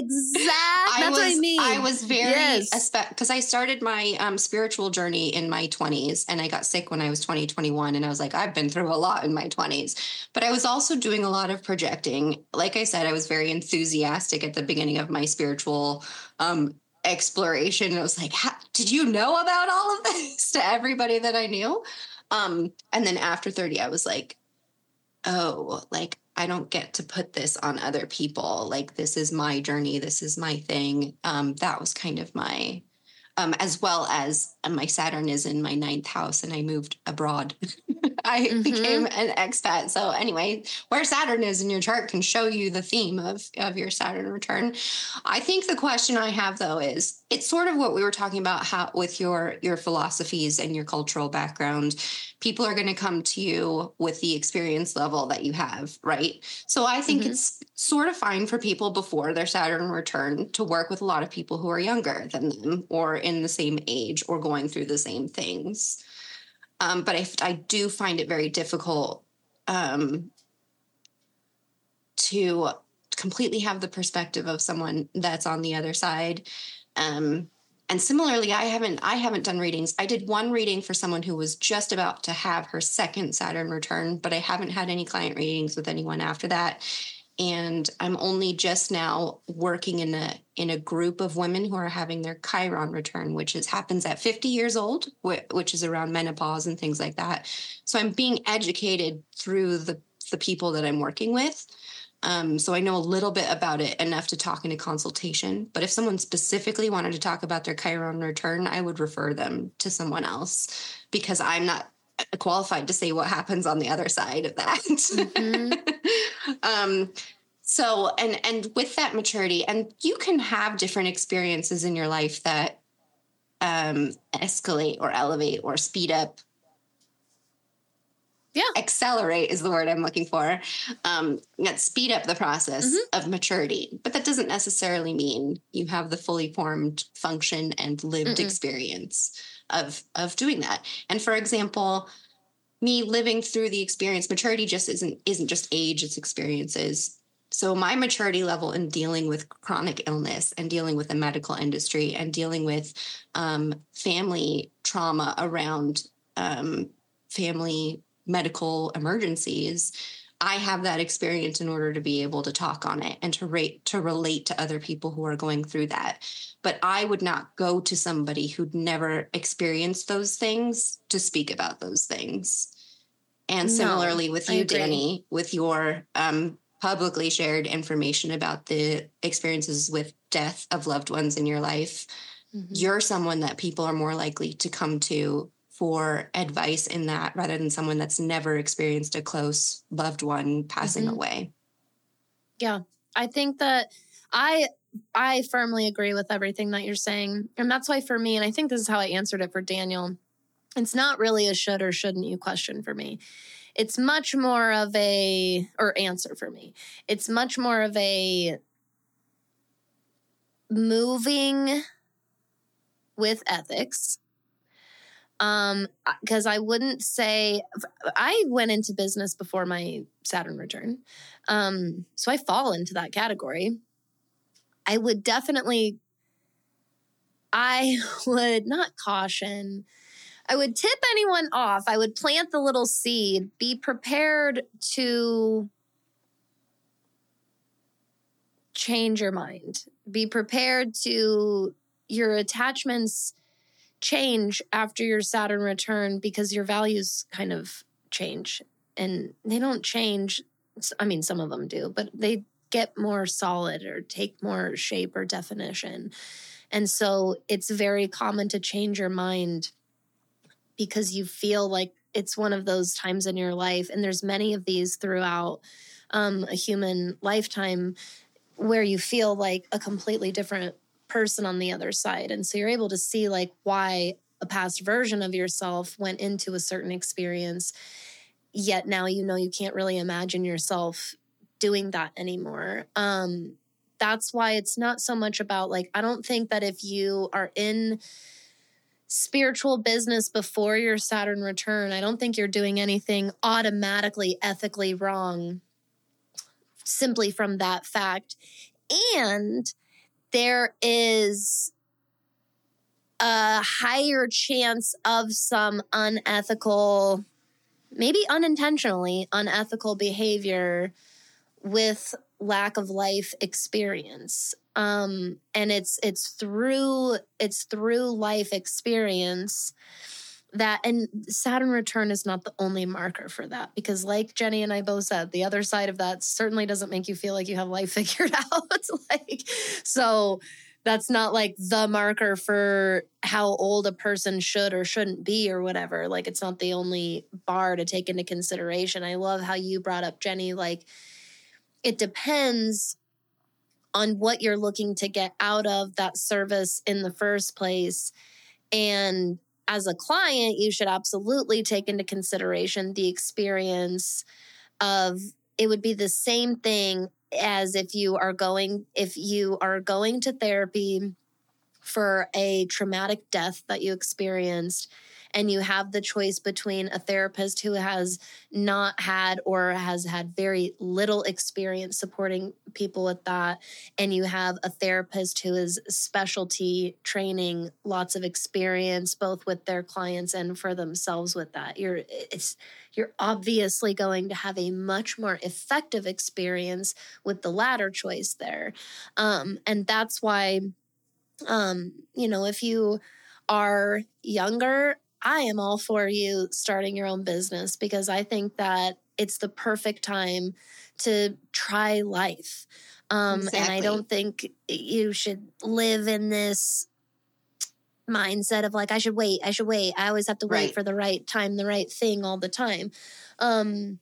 That's what I mean. I was very, because I started my spiritual journey in my 20s and I got sick when I was 21. And I was like, I've been through a lot in my 20s. But I was also doing a lot of projecting. Like I said, I was very enthusiastic at the beginning of my spiritual exploration. I was like, did you know about all of this to everybody that I knew? And then after 30, I was like, oh, like, I don't get to put this on other people. Like, this is my journey. This is my thing. That was kind of my, as well as my Saturn is in my 9th house and I moved abroad. I became an expat. So anyway, where Saturn is in your chart can show you the theme of your Saturn return. I think the question I have though is, it's sort of what we were talking about with your philosophies and your cultural background. People are going to come to you with the experience level that you have, right? So I think it's sort of fine for people before their Saturn return to work with a lot of people who are younger than them or in the same age or going through the same things. But I do find it very difficult to completely have the perspective of someone that's on the other side. And similarly, I haven't done readings. I did one reading for someone who was just about to have her second Saturn return, but I haven't had any client readings with anyone after that. And I'm only just now working in a group of women who are having their Chiron return, which happens at 50 years old, which is around menopause and things like that. So I'm being educated through the people that I'm working with. So I know a little bit about it, enough to talk in a consultation. But if someone specifically wanted to talk about their Chiron return, I would refer them to someone else because I'm not qualified to say what happens on the other side of that. So, and with that maturity, and you can have different experiences in your life that escalate or elevate or speed up. Yeah. Accelerate is the word I'm looking for. That speed up the process of maturity. But that doesn't necessarily mean you have the fully formed function and lived experience of doing that. And for example, me living through the experience, maturity just isn't just age, it's experiences. So my maturity level in dealing with chronic illness and dealing with the medical industry and dealing with family trauma around family medical emergencies, I have that experience in order to be able to talk on it and to relate to other people who are going through that. But I would not go to somebody who'd never experienced those things to speak about those things. And similarly with you, Danny, with your publicly shared information about the experiences with death of loved ones in your life, you're someone that people are more likely to come to for advice in that rather than someone that's never experienced a close loved one passing away. Yeah, I think that I firmly agree with everything that you're saying. And that's why for me, and I think this is how I answered it for Daniel, it's not really a should or shouldn't you question for me. It's much more of answer for me. It's much more of a moving with ethics. Because I wouldn't say I went into business before my Saturn return. So I fall into that category. I would not caution. I would tip anyone off. I would plant the little seed. Be prepared to change your mind. Be prepared to your attachments change after your Saturn return because your values kind of change. And they don't change. I mean, some of them do, but they get more solid or take more shape or definition. And so it's very common to change your mind because you feel like it's one of those times in your life. And there's many of these throughout a human lifetime where you feel like a completely different person on the other side. And so you're able to see like why a past version of yourself went into a certain experience, yet now you know you can't really imagine yourself doing that anymore. That's why it's not so much about like, I don't think that if you are in spiritual business before your Saturn return, I don't think you're doing anything automatically ethically wrong simply from that fact. And there is a higher chance of some unethical, maybe unintentionally unethical behavior with lack of life experience. And it's through life experience that, and Saturn return is not the only marker for that, because like Jenny and I both said, the other side of that certainly doesn't make you feel like you have life figured out. So that's not like the marker for how old a person should or shouldn't be or whatever. Like, it's not the only bar to take into consideration. I love how you brought up, Jenny, like, it depends on what you're looking to get out of that service in the first place. And as a client, you should absolutely take into consideration the experience of, it would be the same thing as if you are going to therapy for a traumatic death that you experienced, and you have the choice between a therapist who has not had or has had very little experience supporting people with that, and you have a therapist who is specialty training, lots of experience both with their clients and for themselves with that. You're obviously going to have a much more effective experience with the latter choice there. And that's why, if you are younger, I am all for you starting your own business, because I think that it's the perfect time to try life. Exactly. And I don't think you should live in this mindset of like, I should wait. I always have to wait for the right time, the right thing all the time. And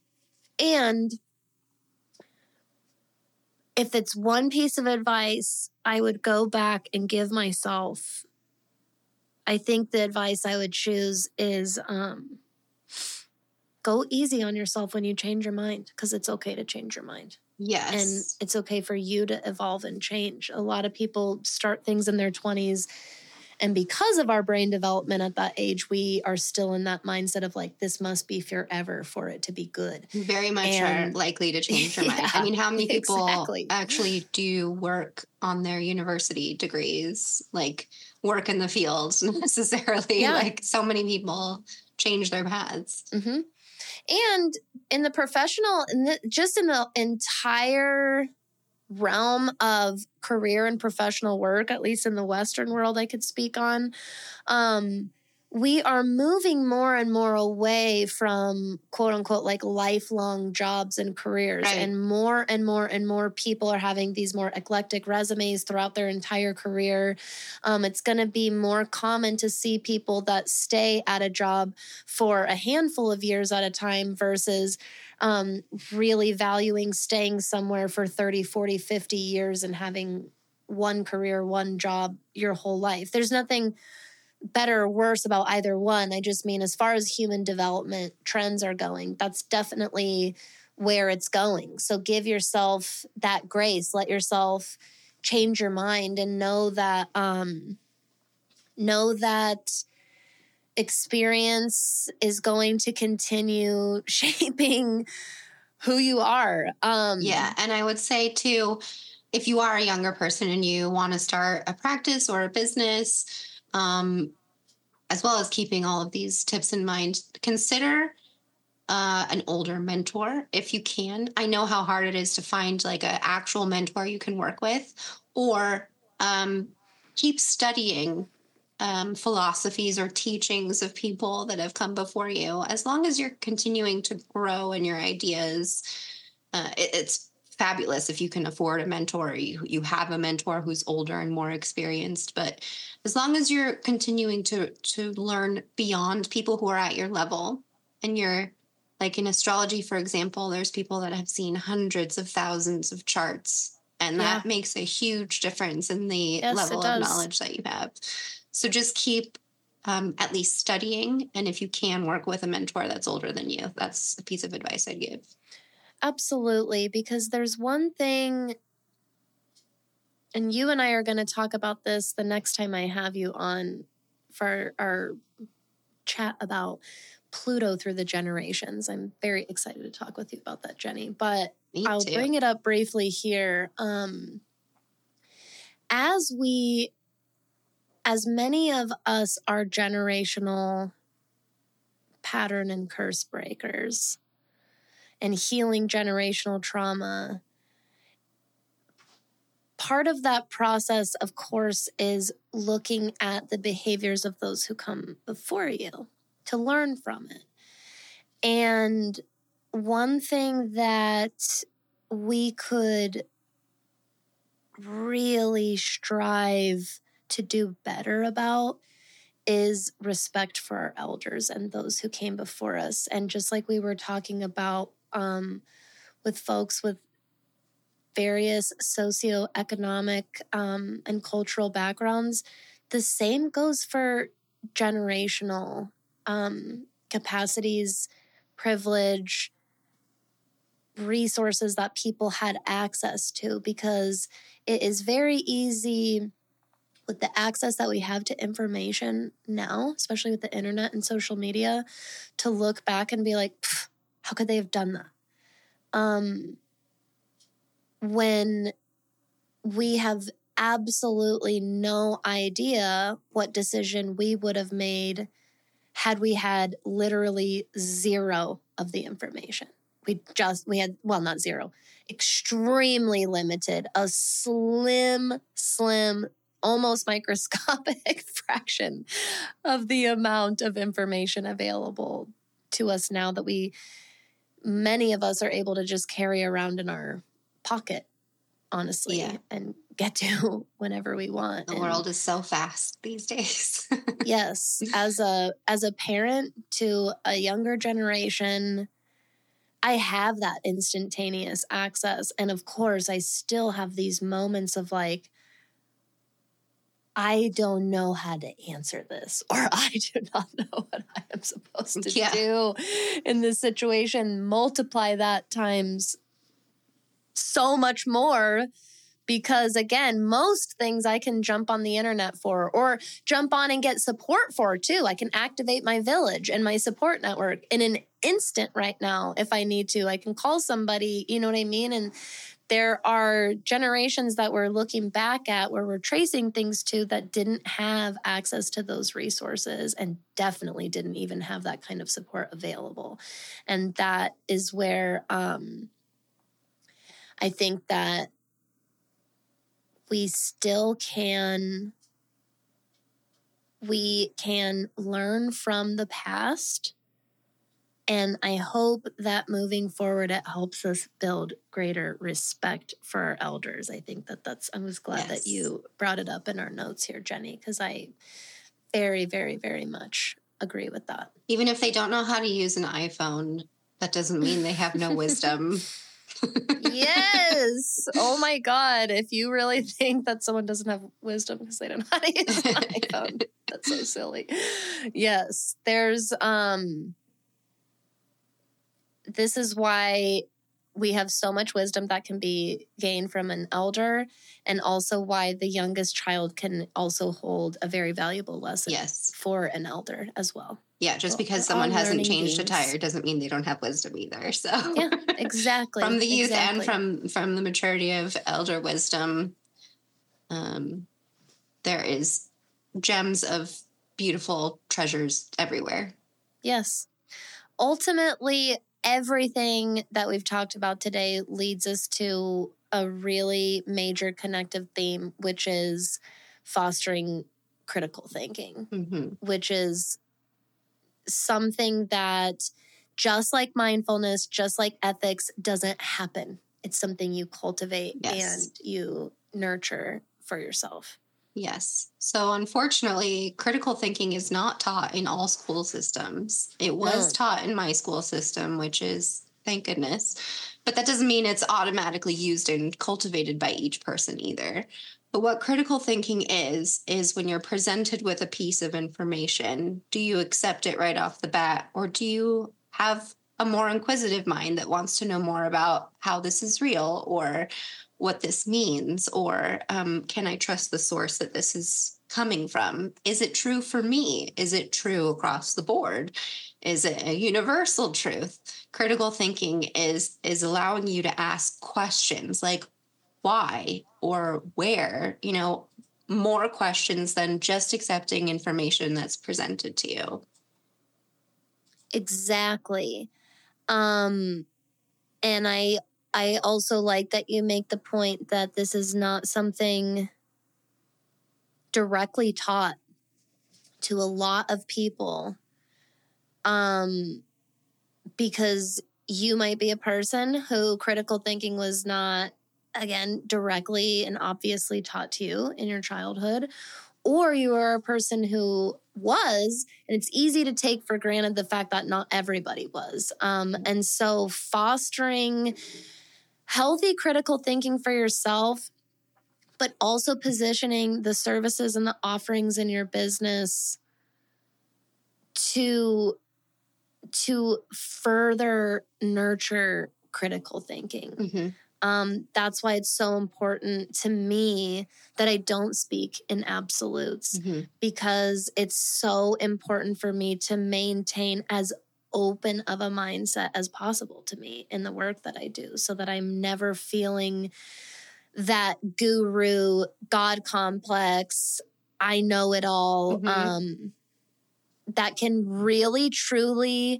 if it's one piece of advice I would go back and give myself, I think the advice I would choose is go easy on yourself when you change your mind, because it's okay to change your mind. Yes. And it's okay for you to evolve and change. A lot of people start things in their 20s, and because of our brain development at that age, we are still in that mindset of like, this must be forever for it to be good. Very much are likely to change your mind. I mean, how many people actually do work on their university degrees, like work in the field necessarily? Yeah. Like, so many people change their paths. Mm-hmm. And in the professional, just in the entire realm of career and professional work, at least in the Western world I could speak on, we are moving more and more away from quote unquote like lifelong jobs and careers. Right. And more people are having these more eclectic resumes throughout their entire career. It's going to be more common to see people that stay at a job for a handful of years at a time versus really valuing staying somewhere for 30, 40, 50 years and having one career, one job your whole life. There's nothing better or worse about either one. I just mean, as far as human development trends are going, that's definitely where it's going. So give yourself that grace, let yourself change your mind, and know that experience is going to continue shaping who you are. Yeah. And I would say too, if you are a younger person and you want to start a practice or a business, as well as keeping all of these tips in mind, consider an older mentor if you can. I know how hard it is to find like an actual mentor you can work with, or keep studying philosophies or teachings of people that have come before you. As long as you're continuing to grow in your ideas, it's fabulous if you can afford a mentor, you have a mentor who's older and more experienced. But as long as you're continuing to learn beyond people who are at your level, and you're like in astrology, for example, there's people that have seen hundreds of thousands of charts, and that makes a huge difference in the level of knowledge that you have. So just keep at least studying. And if you can work with a mentor that's older than you, that's a piece of advice I'd give. Absolutely, because there's one thing, and you and I are going to talk about this the next time I have you on for our chat about Pluto through the generations. I'm very excited to talk with you about that, Jenny, but I'll bring it up briefly here. As many of us are generational pattern and curse breakers and healing generational trauma, part of that process, of course, is looking at the behaviors of those who come before you to learn from it. And one thing that we could really strive to do better about is respect for our elders and those who came before us. And just like we were talking about with folks with various socioeconomic and cultural backgrounds, the same goes for generational capacities, privilege, resources that people had access to, because it is very easy with the access that we have to information now, especially with the internet and social media, to look back and be like, how could they have done that? When we have absolutely no idea what decision we would have made had we had literally zero of the information. We had, well, not zero, extremely limited, a slim, almost microscopic fraction of the amount of information available to us now that many of us are able to just carry around in our pocket, honestly, and get to whenever we want. The world is so fast these days. Yes. As a parent to a younger generation, I have that instantaneous access. And of course, I still have these moments of like, I don't know how to answer this, or I do not know what I am supposed to do in this situation. Multiply that times so much more, because again, most things I can jump on the internet for, or jump on and get support for too. I can activate my village and my support network in an instant right now if I need to. I can call somebody, you know what I mean? And there are generations that we're looking back at where we're tracing things to that didn't have access to those resources, and definitely didn't even have that kind of support available. And that is where I think that we can learn from the past. And I hope that moving forward, it helps us build greater respect for our elders. I think I was glad that you brought it up in our notes here, Jenny, because I very, very, very much agree with that. Even if they don't know how to use an iPhone, that doesn't mean they have no wisdom. Yes. Oh my God. If you really think that someone doesn't have wisdom because they don't know how to use an iPhone, that's so silly. Yes. This is why we have so much wisdom that can be gained from an elder, and also why the youngest child can also hold a very valuable lesson for an elder as well. Yeah, just because someone hasn't changed a tire doesn't mean they don't have wisdom either. So yeah, exactly. From the youth and from the maturity of elder wisdom, there is gems of beautiful treasures everywhere. Yes. Ultimately, everything that we've talked about today leads us to a really major connective theme, which is fostering critical thinking, which is something that, just like mindfulness, just like ethics, doesn't happen. It's something you cultivate and you nurture for yourself. Yes. So unfortunately, critical thinking is not taught in all school systems. It was taught in my school system, which is, thank goodness. But that doesn't mean it's automatically used and cultivated by each person either. But what critical thinking is when you're presented with a piece of information, do you accept it right off the bat, or do you have a more inquisitive mind that wants to know more about how this is real, or what this means, or can I trust the source that this is coming from? Is it true for me? Is it true across the board? Is it a universal truth? Critical thinking is allowing you to ask questions like why or where, more questions than just accepting information that's presented to you. Exactly. And I also like that you make the point that this is not something directly taught to a lot of people, because you might be a person who critical thinking was not, again, directly and obviously taught to you in your childhood, or you are a person who was, and it's easy to take for granted the fact that not everybody was. And so fostering healthy critical thinking for yourself, but also positioning the services and the offerings in your business to further nurture critical thinking. That's why it's so important to me that I don't speak in absolutes, because it's so important for me to maintain as open of a mindset as possible to me in the work that I do, so that I'm never feeling that guru, God complex, I know it all, that can really, truly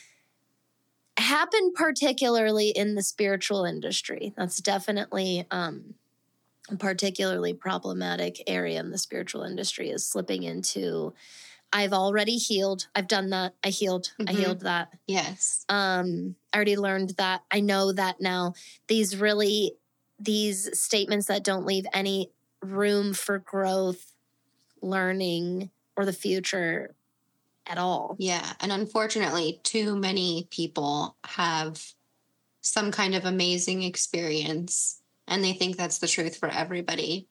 happen, particularly in the spiritual industry. That's definitely a particularly problematic area in the spiritual industry, is slipping into, I've already healed. I've done that. I healed. I healed that. Yes. I already learned that. I know that now. These statements that don't leave any room for growth, learning, or the future at all. Yeah. And unfortunately, too many people have some kind of amazing experience and they think that's the truth for everybody.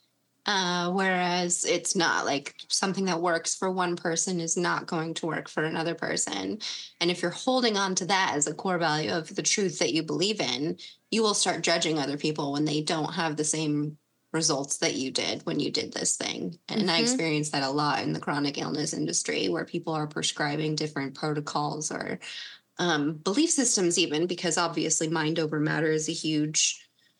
Whereas it's not. Like, something that works for one person is not going to work for another person. And if you're holding on to that as a core value of the truth that you believe in, you will start judging other people when they don't have the same results that you did when you did this thing. And I experienced that a lot in the chronic illness industry, where people are prescribing different protocols or belief systems, even, because obviously mind over matter is a huge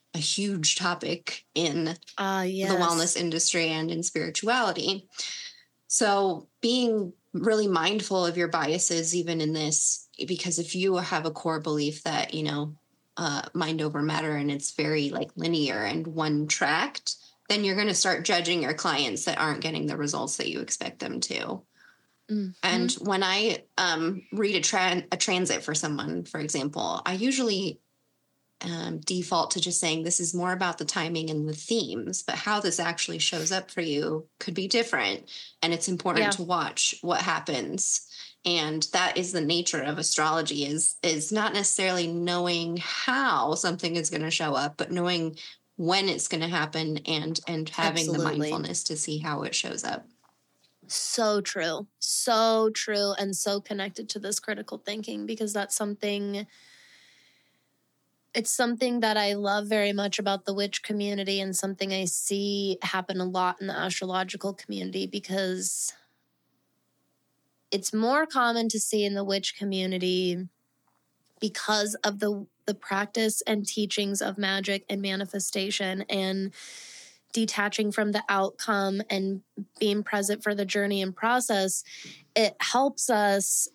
topic in the wellness industry and in spirituality. So being really mindful of your biases, even in this, because if you have a core belief that, mind over matter, and it's very linear and one tracked, then you're going to start judging your clients that aren't getting the results that you expect them to. And when I read a transit for someone, for example, I usually default to just saying this is more about the timing and the themes, but how this actually shows up for you could be different. And it's important to watch what happens. And that is the nature of astrology, is not necessarily knowing how something is going to show up, but knowing when it's going to happen and having the mindfulness to see how it shows up. So true, and so connected to this critical thinking, because that's something It's something that I love very much about the witch community, and something I see happen a lot in the astrological community, because it's more common to see in the witch community because of the practice and teachings of magic and manifestation and detaching from the outcome and being present for the journey and process. It helps us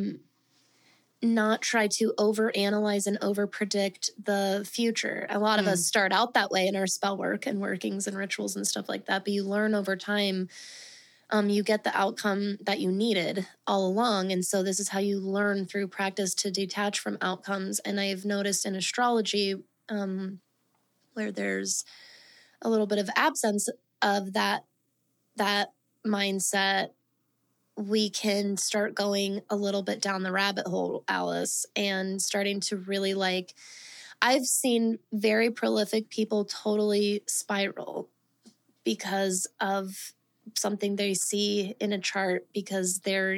not try to overanalyze and overpredict the future. A lot of us start out that way in our spell work and workings and rituals and stuff like that, but you learn over time. You get the outcome that you needed all along. And so this is how you learn through practice to detach from outcomes. And I've noticed in astrology, where there's a little bit of absence of that mindset, we can start going a little bit down the rabbit hole, Alice, and starting to really I've seen very prolific people totally spiral because of something they see in a chart, because they're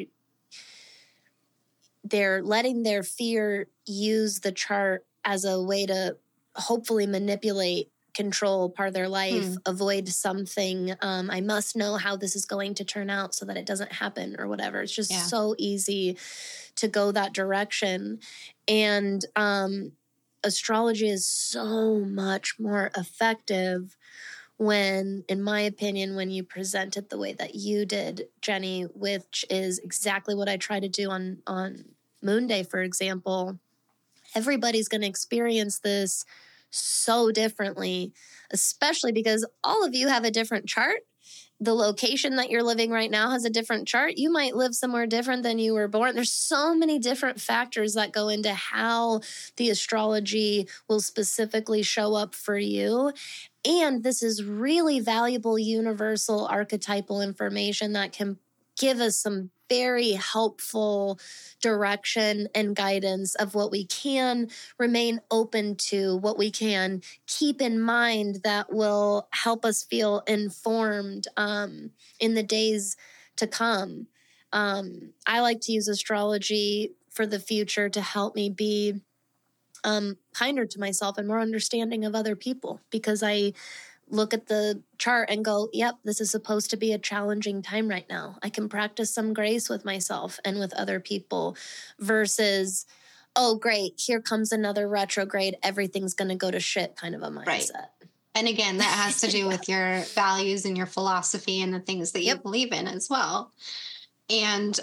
letting their fear use the chart as a way to hopefully manipulate, control part of their life, avoid something. I must know how this is going to turn out so that it doesn't happen or whatever. It's just so easy to go that direction. And astrology is so much more effective when, in my opinion, when you present it the way that you did, Jenny, which is exactly what I try to do on Moon Day, for example. Everybody's going to experience this so differently, especially because all of you have a different chart. The location that you're living right now has a different chart. You might live somewhere different than you were born. There's so many different factors that go into how the astrology will specifically show up for you. And this is really valuable universal archetypal information that can give us some very helpful direction and guidance of what we can remain open to, what we can keep in mind that will help us feel informed in the days to come. I like to use astrology for the future to help me be kinder to myself and more understanding of other people, because I look at the chart and go, yep, this is supposed to be a challenging time right now. I can practice some grace with myself and with other people versus, oh, great, here comes another retrograde. Everything's going to go to shit kind of a mindset. Right. And again, that has to do with your values and your philosophy and the things that you believe in as well. And,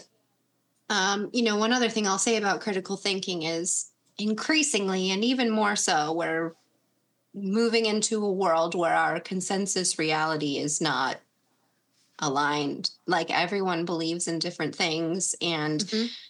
one other thing I'll say about critical thinking is increasingly, and even more so, we're moving into a world where our consensus reality is not aligned. Like, everyone believes in different things. And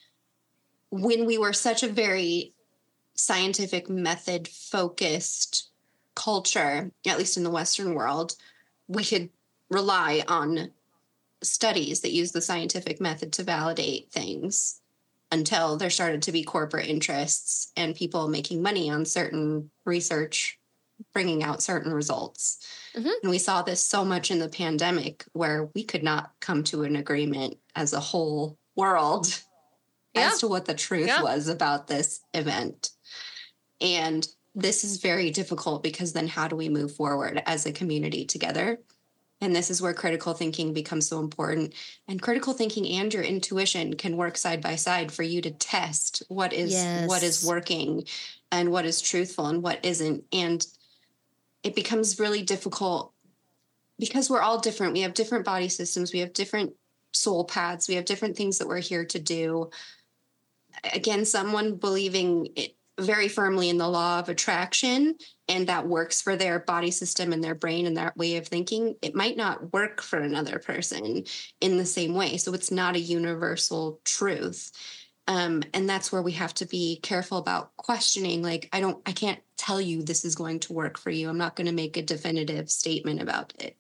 when we were such a very scientific method focused culture, at least in the Western world, we could rely on studies that use the scientific method to validate things until there started to be corporate interests and people making money on certain research bringing out certain results. And we saw this so much in the pandemic, where we could not come to an agreement as a whole world as to what the truth was about this event. And this is very difficult, because then how do we move forward as a community together? And this is where critical thinking becomes so important. And critical thinking and your intuition can work side by side for you to test what is working and what is truthful and what isn't. And it becomes really difficult because we're all different. We have different body systems. We have different soul paths. We have different things that we're here to do. Again, someone believing very firmly in the law of attraction, and that works for their body system and their brain and their way of thinking, it might not work for another person in the same way. So it's not a universal truth. And that's where we have to be careful about questioning. Like, I can't tell you this is going to work for you. I'm not going to make a definitive statement about it.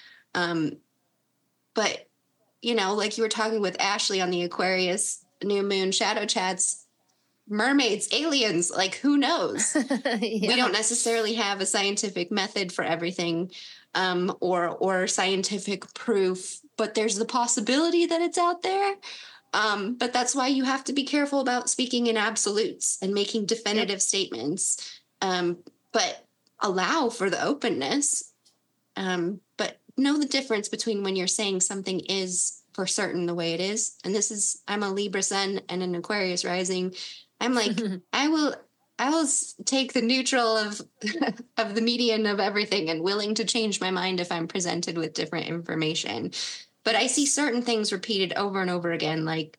But, like you were talking with Ashley on the Aquarius new moon shadow chats, mermaids, aliens, like, who knows? We don't necessarily have a scientific method for everything, or scientific proof, but there's the possibility that it's out there. But that's why you have to be careful about speaking in absolutes and making definitive statements, but allow for the openness. But know the difference between when you're saying something is for certain the way it is. And I'm a Libra sun and an Aquarius rising. I'm like, I will take the neutral of of the median of everything and willing to change my mind if I'm presented with different information. But I see certain things repeated over and over again, like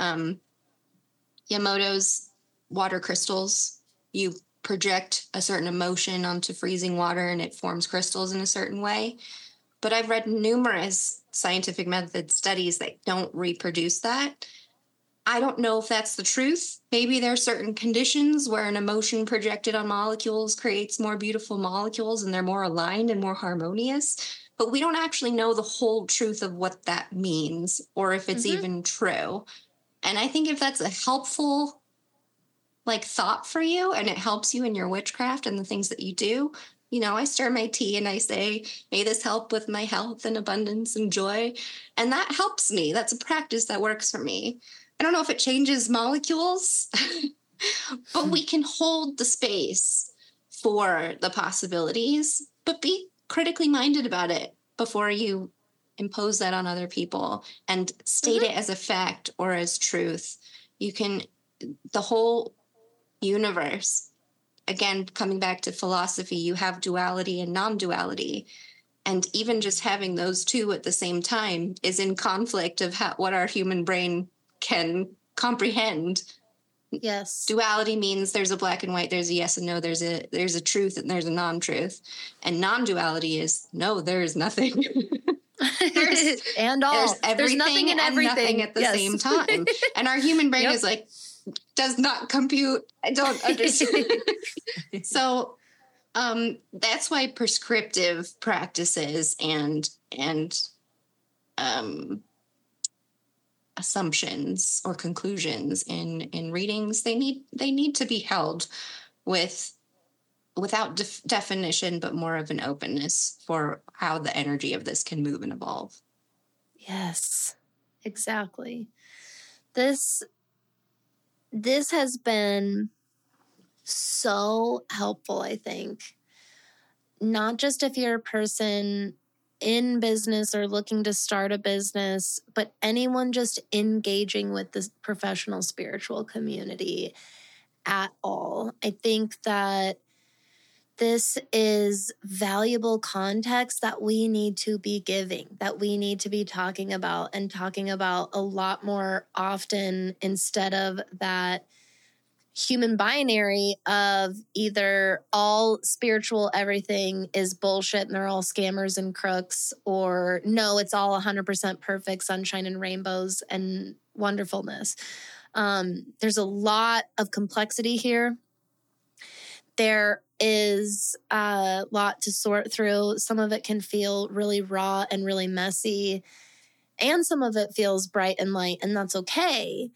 Yamoto's water crystals. You project a certain emotion onto freezing water and it forms crystals in a certain way. But I've read numerous scientific method studies that don't reproduce that. I don't know if that's the truth. Maybe there are certain conditions where an emotion projected on molecules creates more beautiful molecules and they're more aligned and more harmonious. But we don't actually know the whole truth of what that means or if it's even true. And I think if that's a helpful thought for you and it helps you in your witchcraft and the things that you do, I stir my tea and I say, may this help with my health and abundance and joy. And that helps me. That's a practice that works for me. I don't know if it changes molecules, but we can hold the space for the possibilities, but be critically minded about it before you impose that on other people and state it as a fact or as truth. The whole universe, again, coming back to philosophy, you have duality and non-duality. And even just having those two at the same time is in conflict of what our human brain can comprehend. Yes. Duality means there's a black and white, there's a yes and no, there's a truth and there's a non-truth. And non-duality is no, there is nothing. There's everything. There's nothing and everything. Nothing at the same time. And our human brain is like, does not compute. I don't understand. So that's why prescriptive practices and assumptions or conclusions in readings, they need to be held without definition, but more of an openness for how the energy of this can move and evolve. Yes, exactly. This has been so helpful, I think. Not just if you're a person in business or looking to start a business, but anyone just engaging with the professional spiritual community at all. I think that this is valuable context that we need to be giving, that we need to be talking about a lot more often, instead of that human binary of either all spiritual everything is bullshit and they're all scammers and crooks, or no, it's all 100% perfect sunshine and rainbows and wonderfulness. There's a lot of complexity here. There is a lot to sort through. Some of it can feel really raw and really messy, and some of it feels bright and light, and that's okay.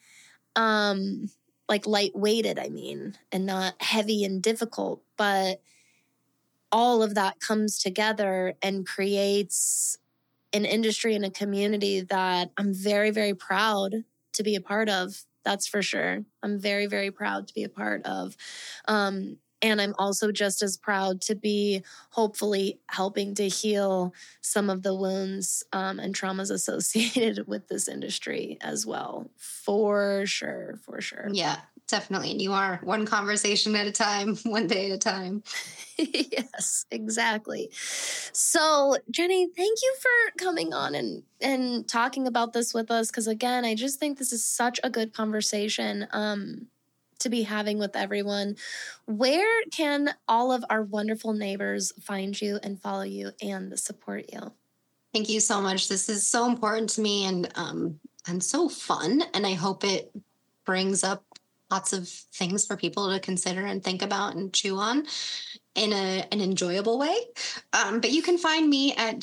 Like light-weighted, I mean, and not heavy and difficult. But all of that comes together and creates an industry and a community that I'm very, very proud to be a part of. That's for sure. I'm very, very proud to be a part of. And I'm also just as proud to be hopefully helping to heal some of the wounds and traumas associated with this industry as well. For sure, for sure. Yeah, definitely. And you are one conversation at a time, one day at a time. Yes, exactly. So, Jenny, thank you for coming on and talking about this with us. Because again, I just think this is such a good conversation to be having with everyone. Where can all of our wonderful neighbors find you and follow you and support you? Thank you so much. This is so important to me and so fun. And I hope it brings up lots of things for people to consider and think about and chew on in an enjoyable way. But you can find me at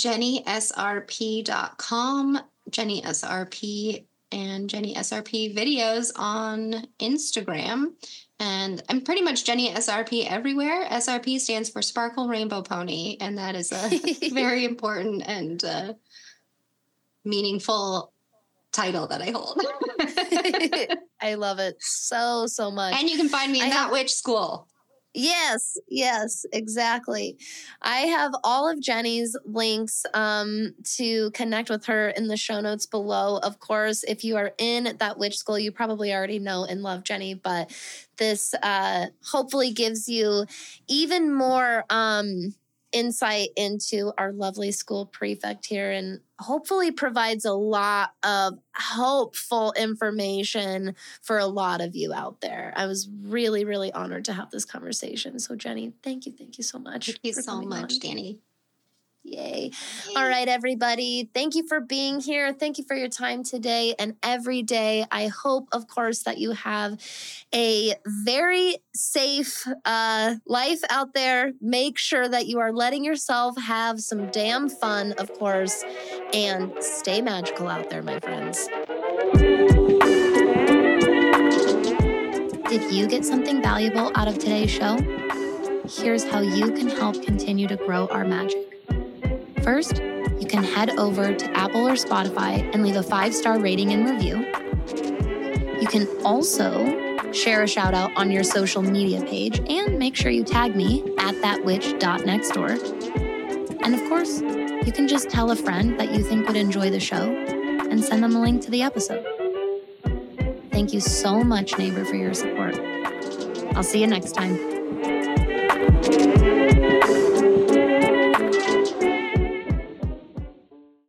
jennysrp.com, Jenny SRP, and Jenny SRP videos on Instagram. And I'm pretty much Jenny SRP everywhere. SRP stands for Sparkle Rainbow Pony. And that is a very important and meaningful title that I hold. I love it so much. And you can find me in That Witch School. Yes, exactly. I have all of Jenny's links to connect with her in the show notes below. Of course, if you are in that witch school, you probably already know and love Jenny, but this hopefully gives you even more insight into our lovely school prefect here, and hopefully provides a lot of hopeful information for a lot of you out there. I was really, really honored to have this conversation. So Jenny, thank you so much. Thank you so much, Danny. Yay. All right, everybody. Thank you for being here. Thank you for your time today and every day. I hope, of course, that you have a very safe life out there. Make sure that you are letting yourself have some damn fun, of course, and stay magical out there, my friends. Did you get something valuable out of today's show? Here's how you can help continue to grow our magic. First, you can head over to Apple or Spotify and leave a 5-star rating and review. You can also share a shout out on your social media page and make sure you tag me at thatwitch.nextdoor. And of course, you can just tell a friend that you think would enjoy the show and send them a link to the episode. Thank you so much, neighbor, for your support. I'll see you next time.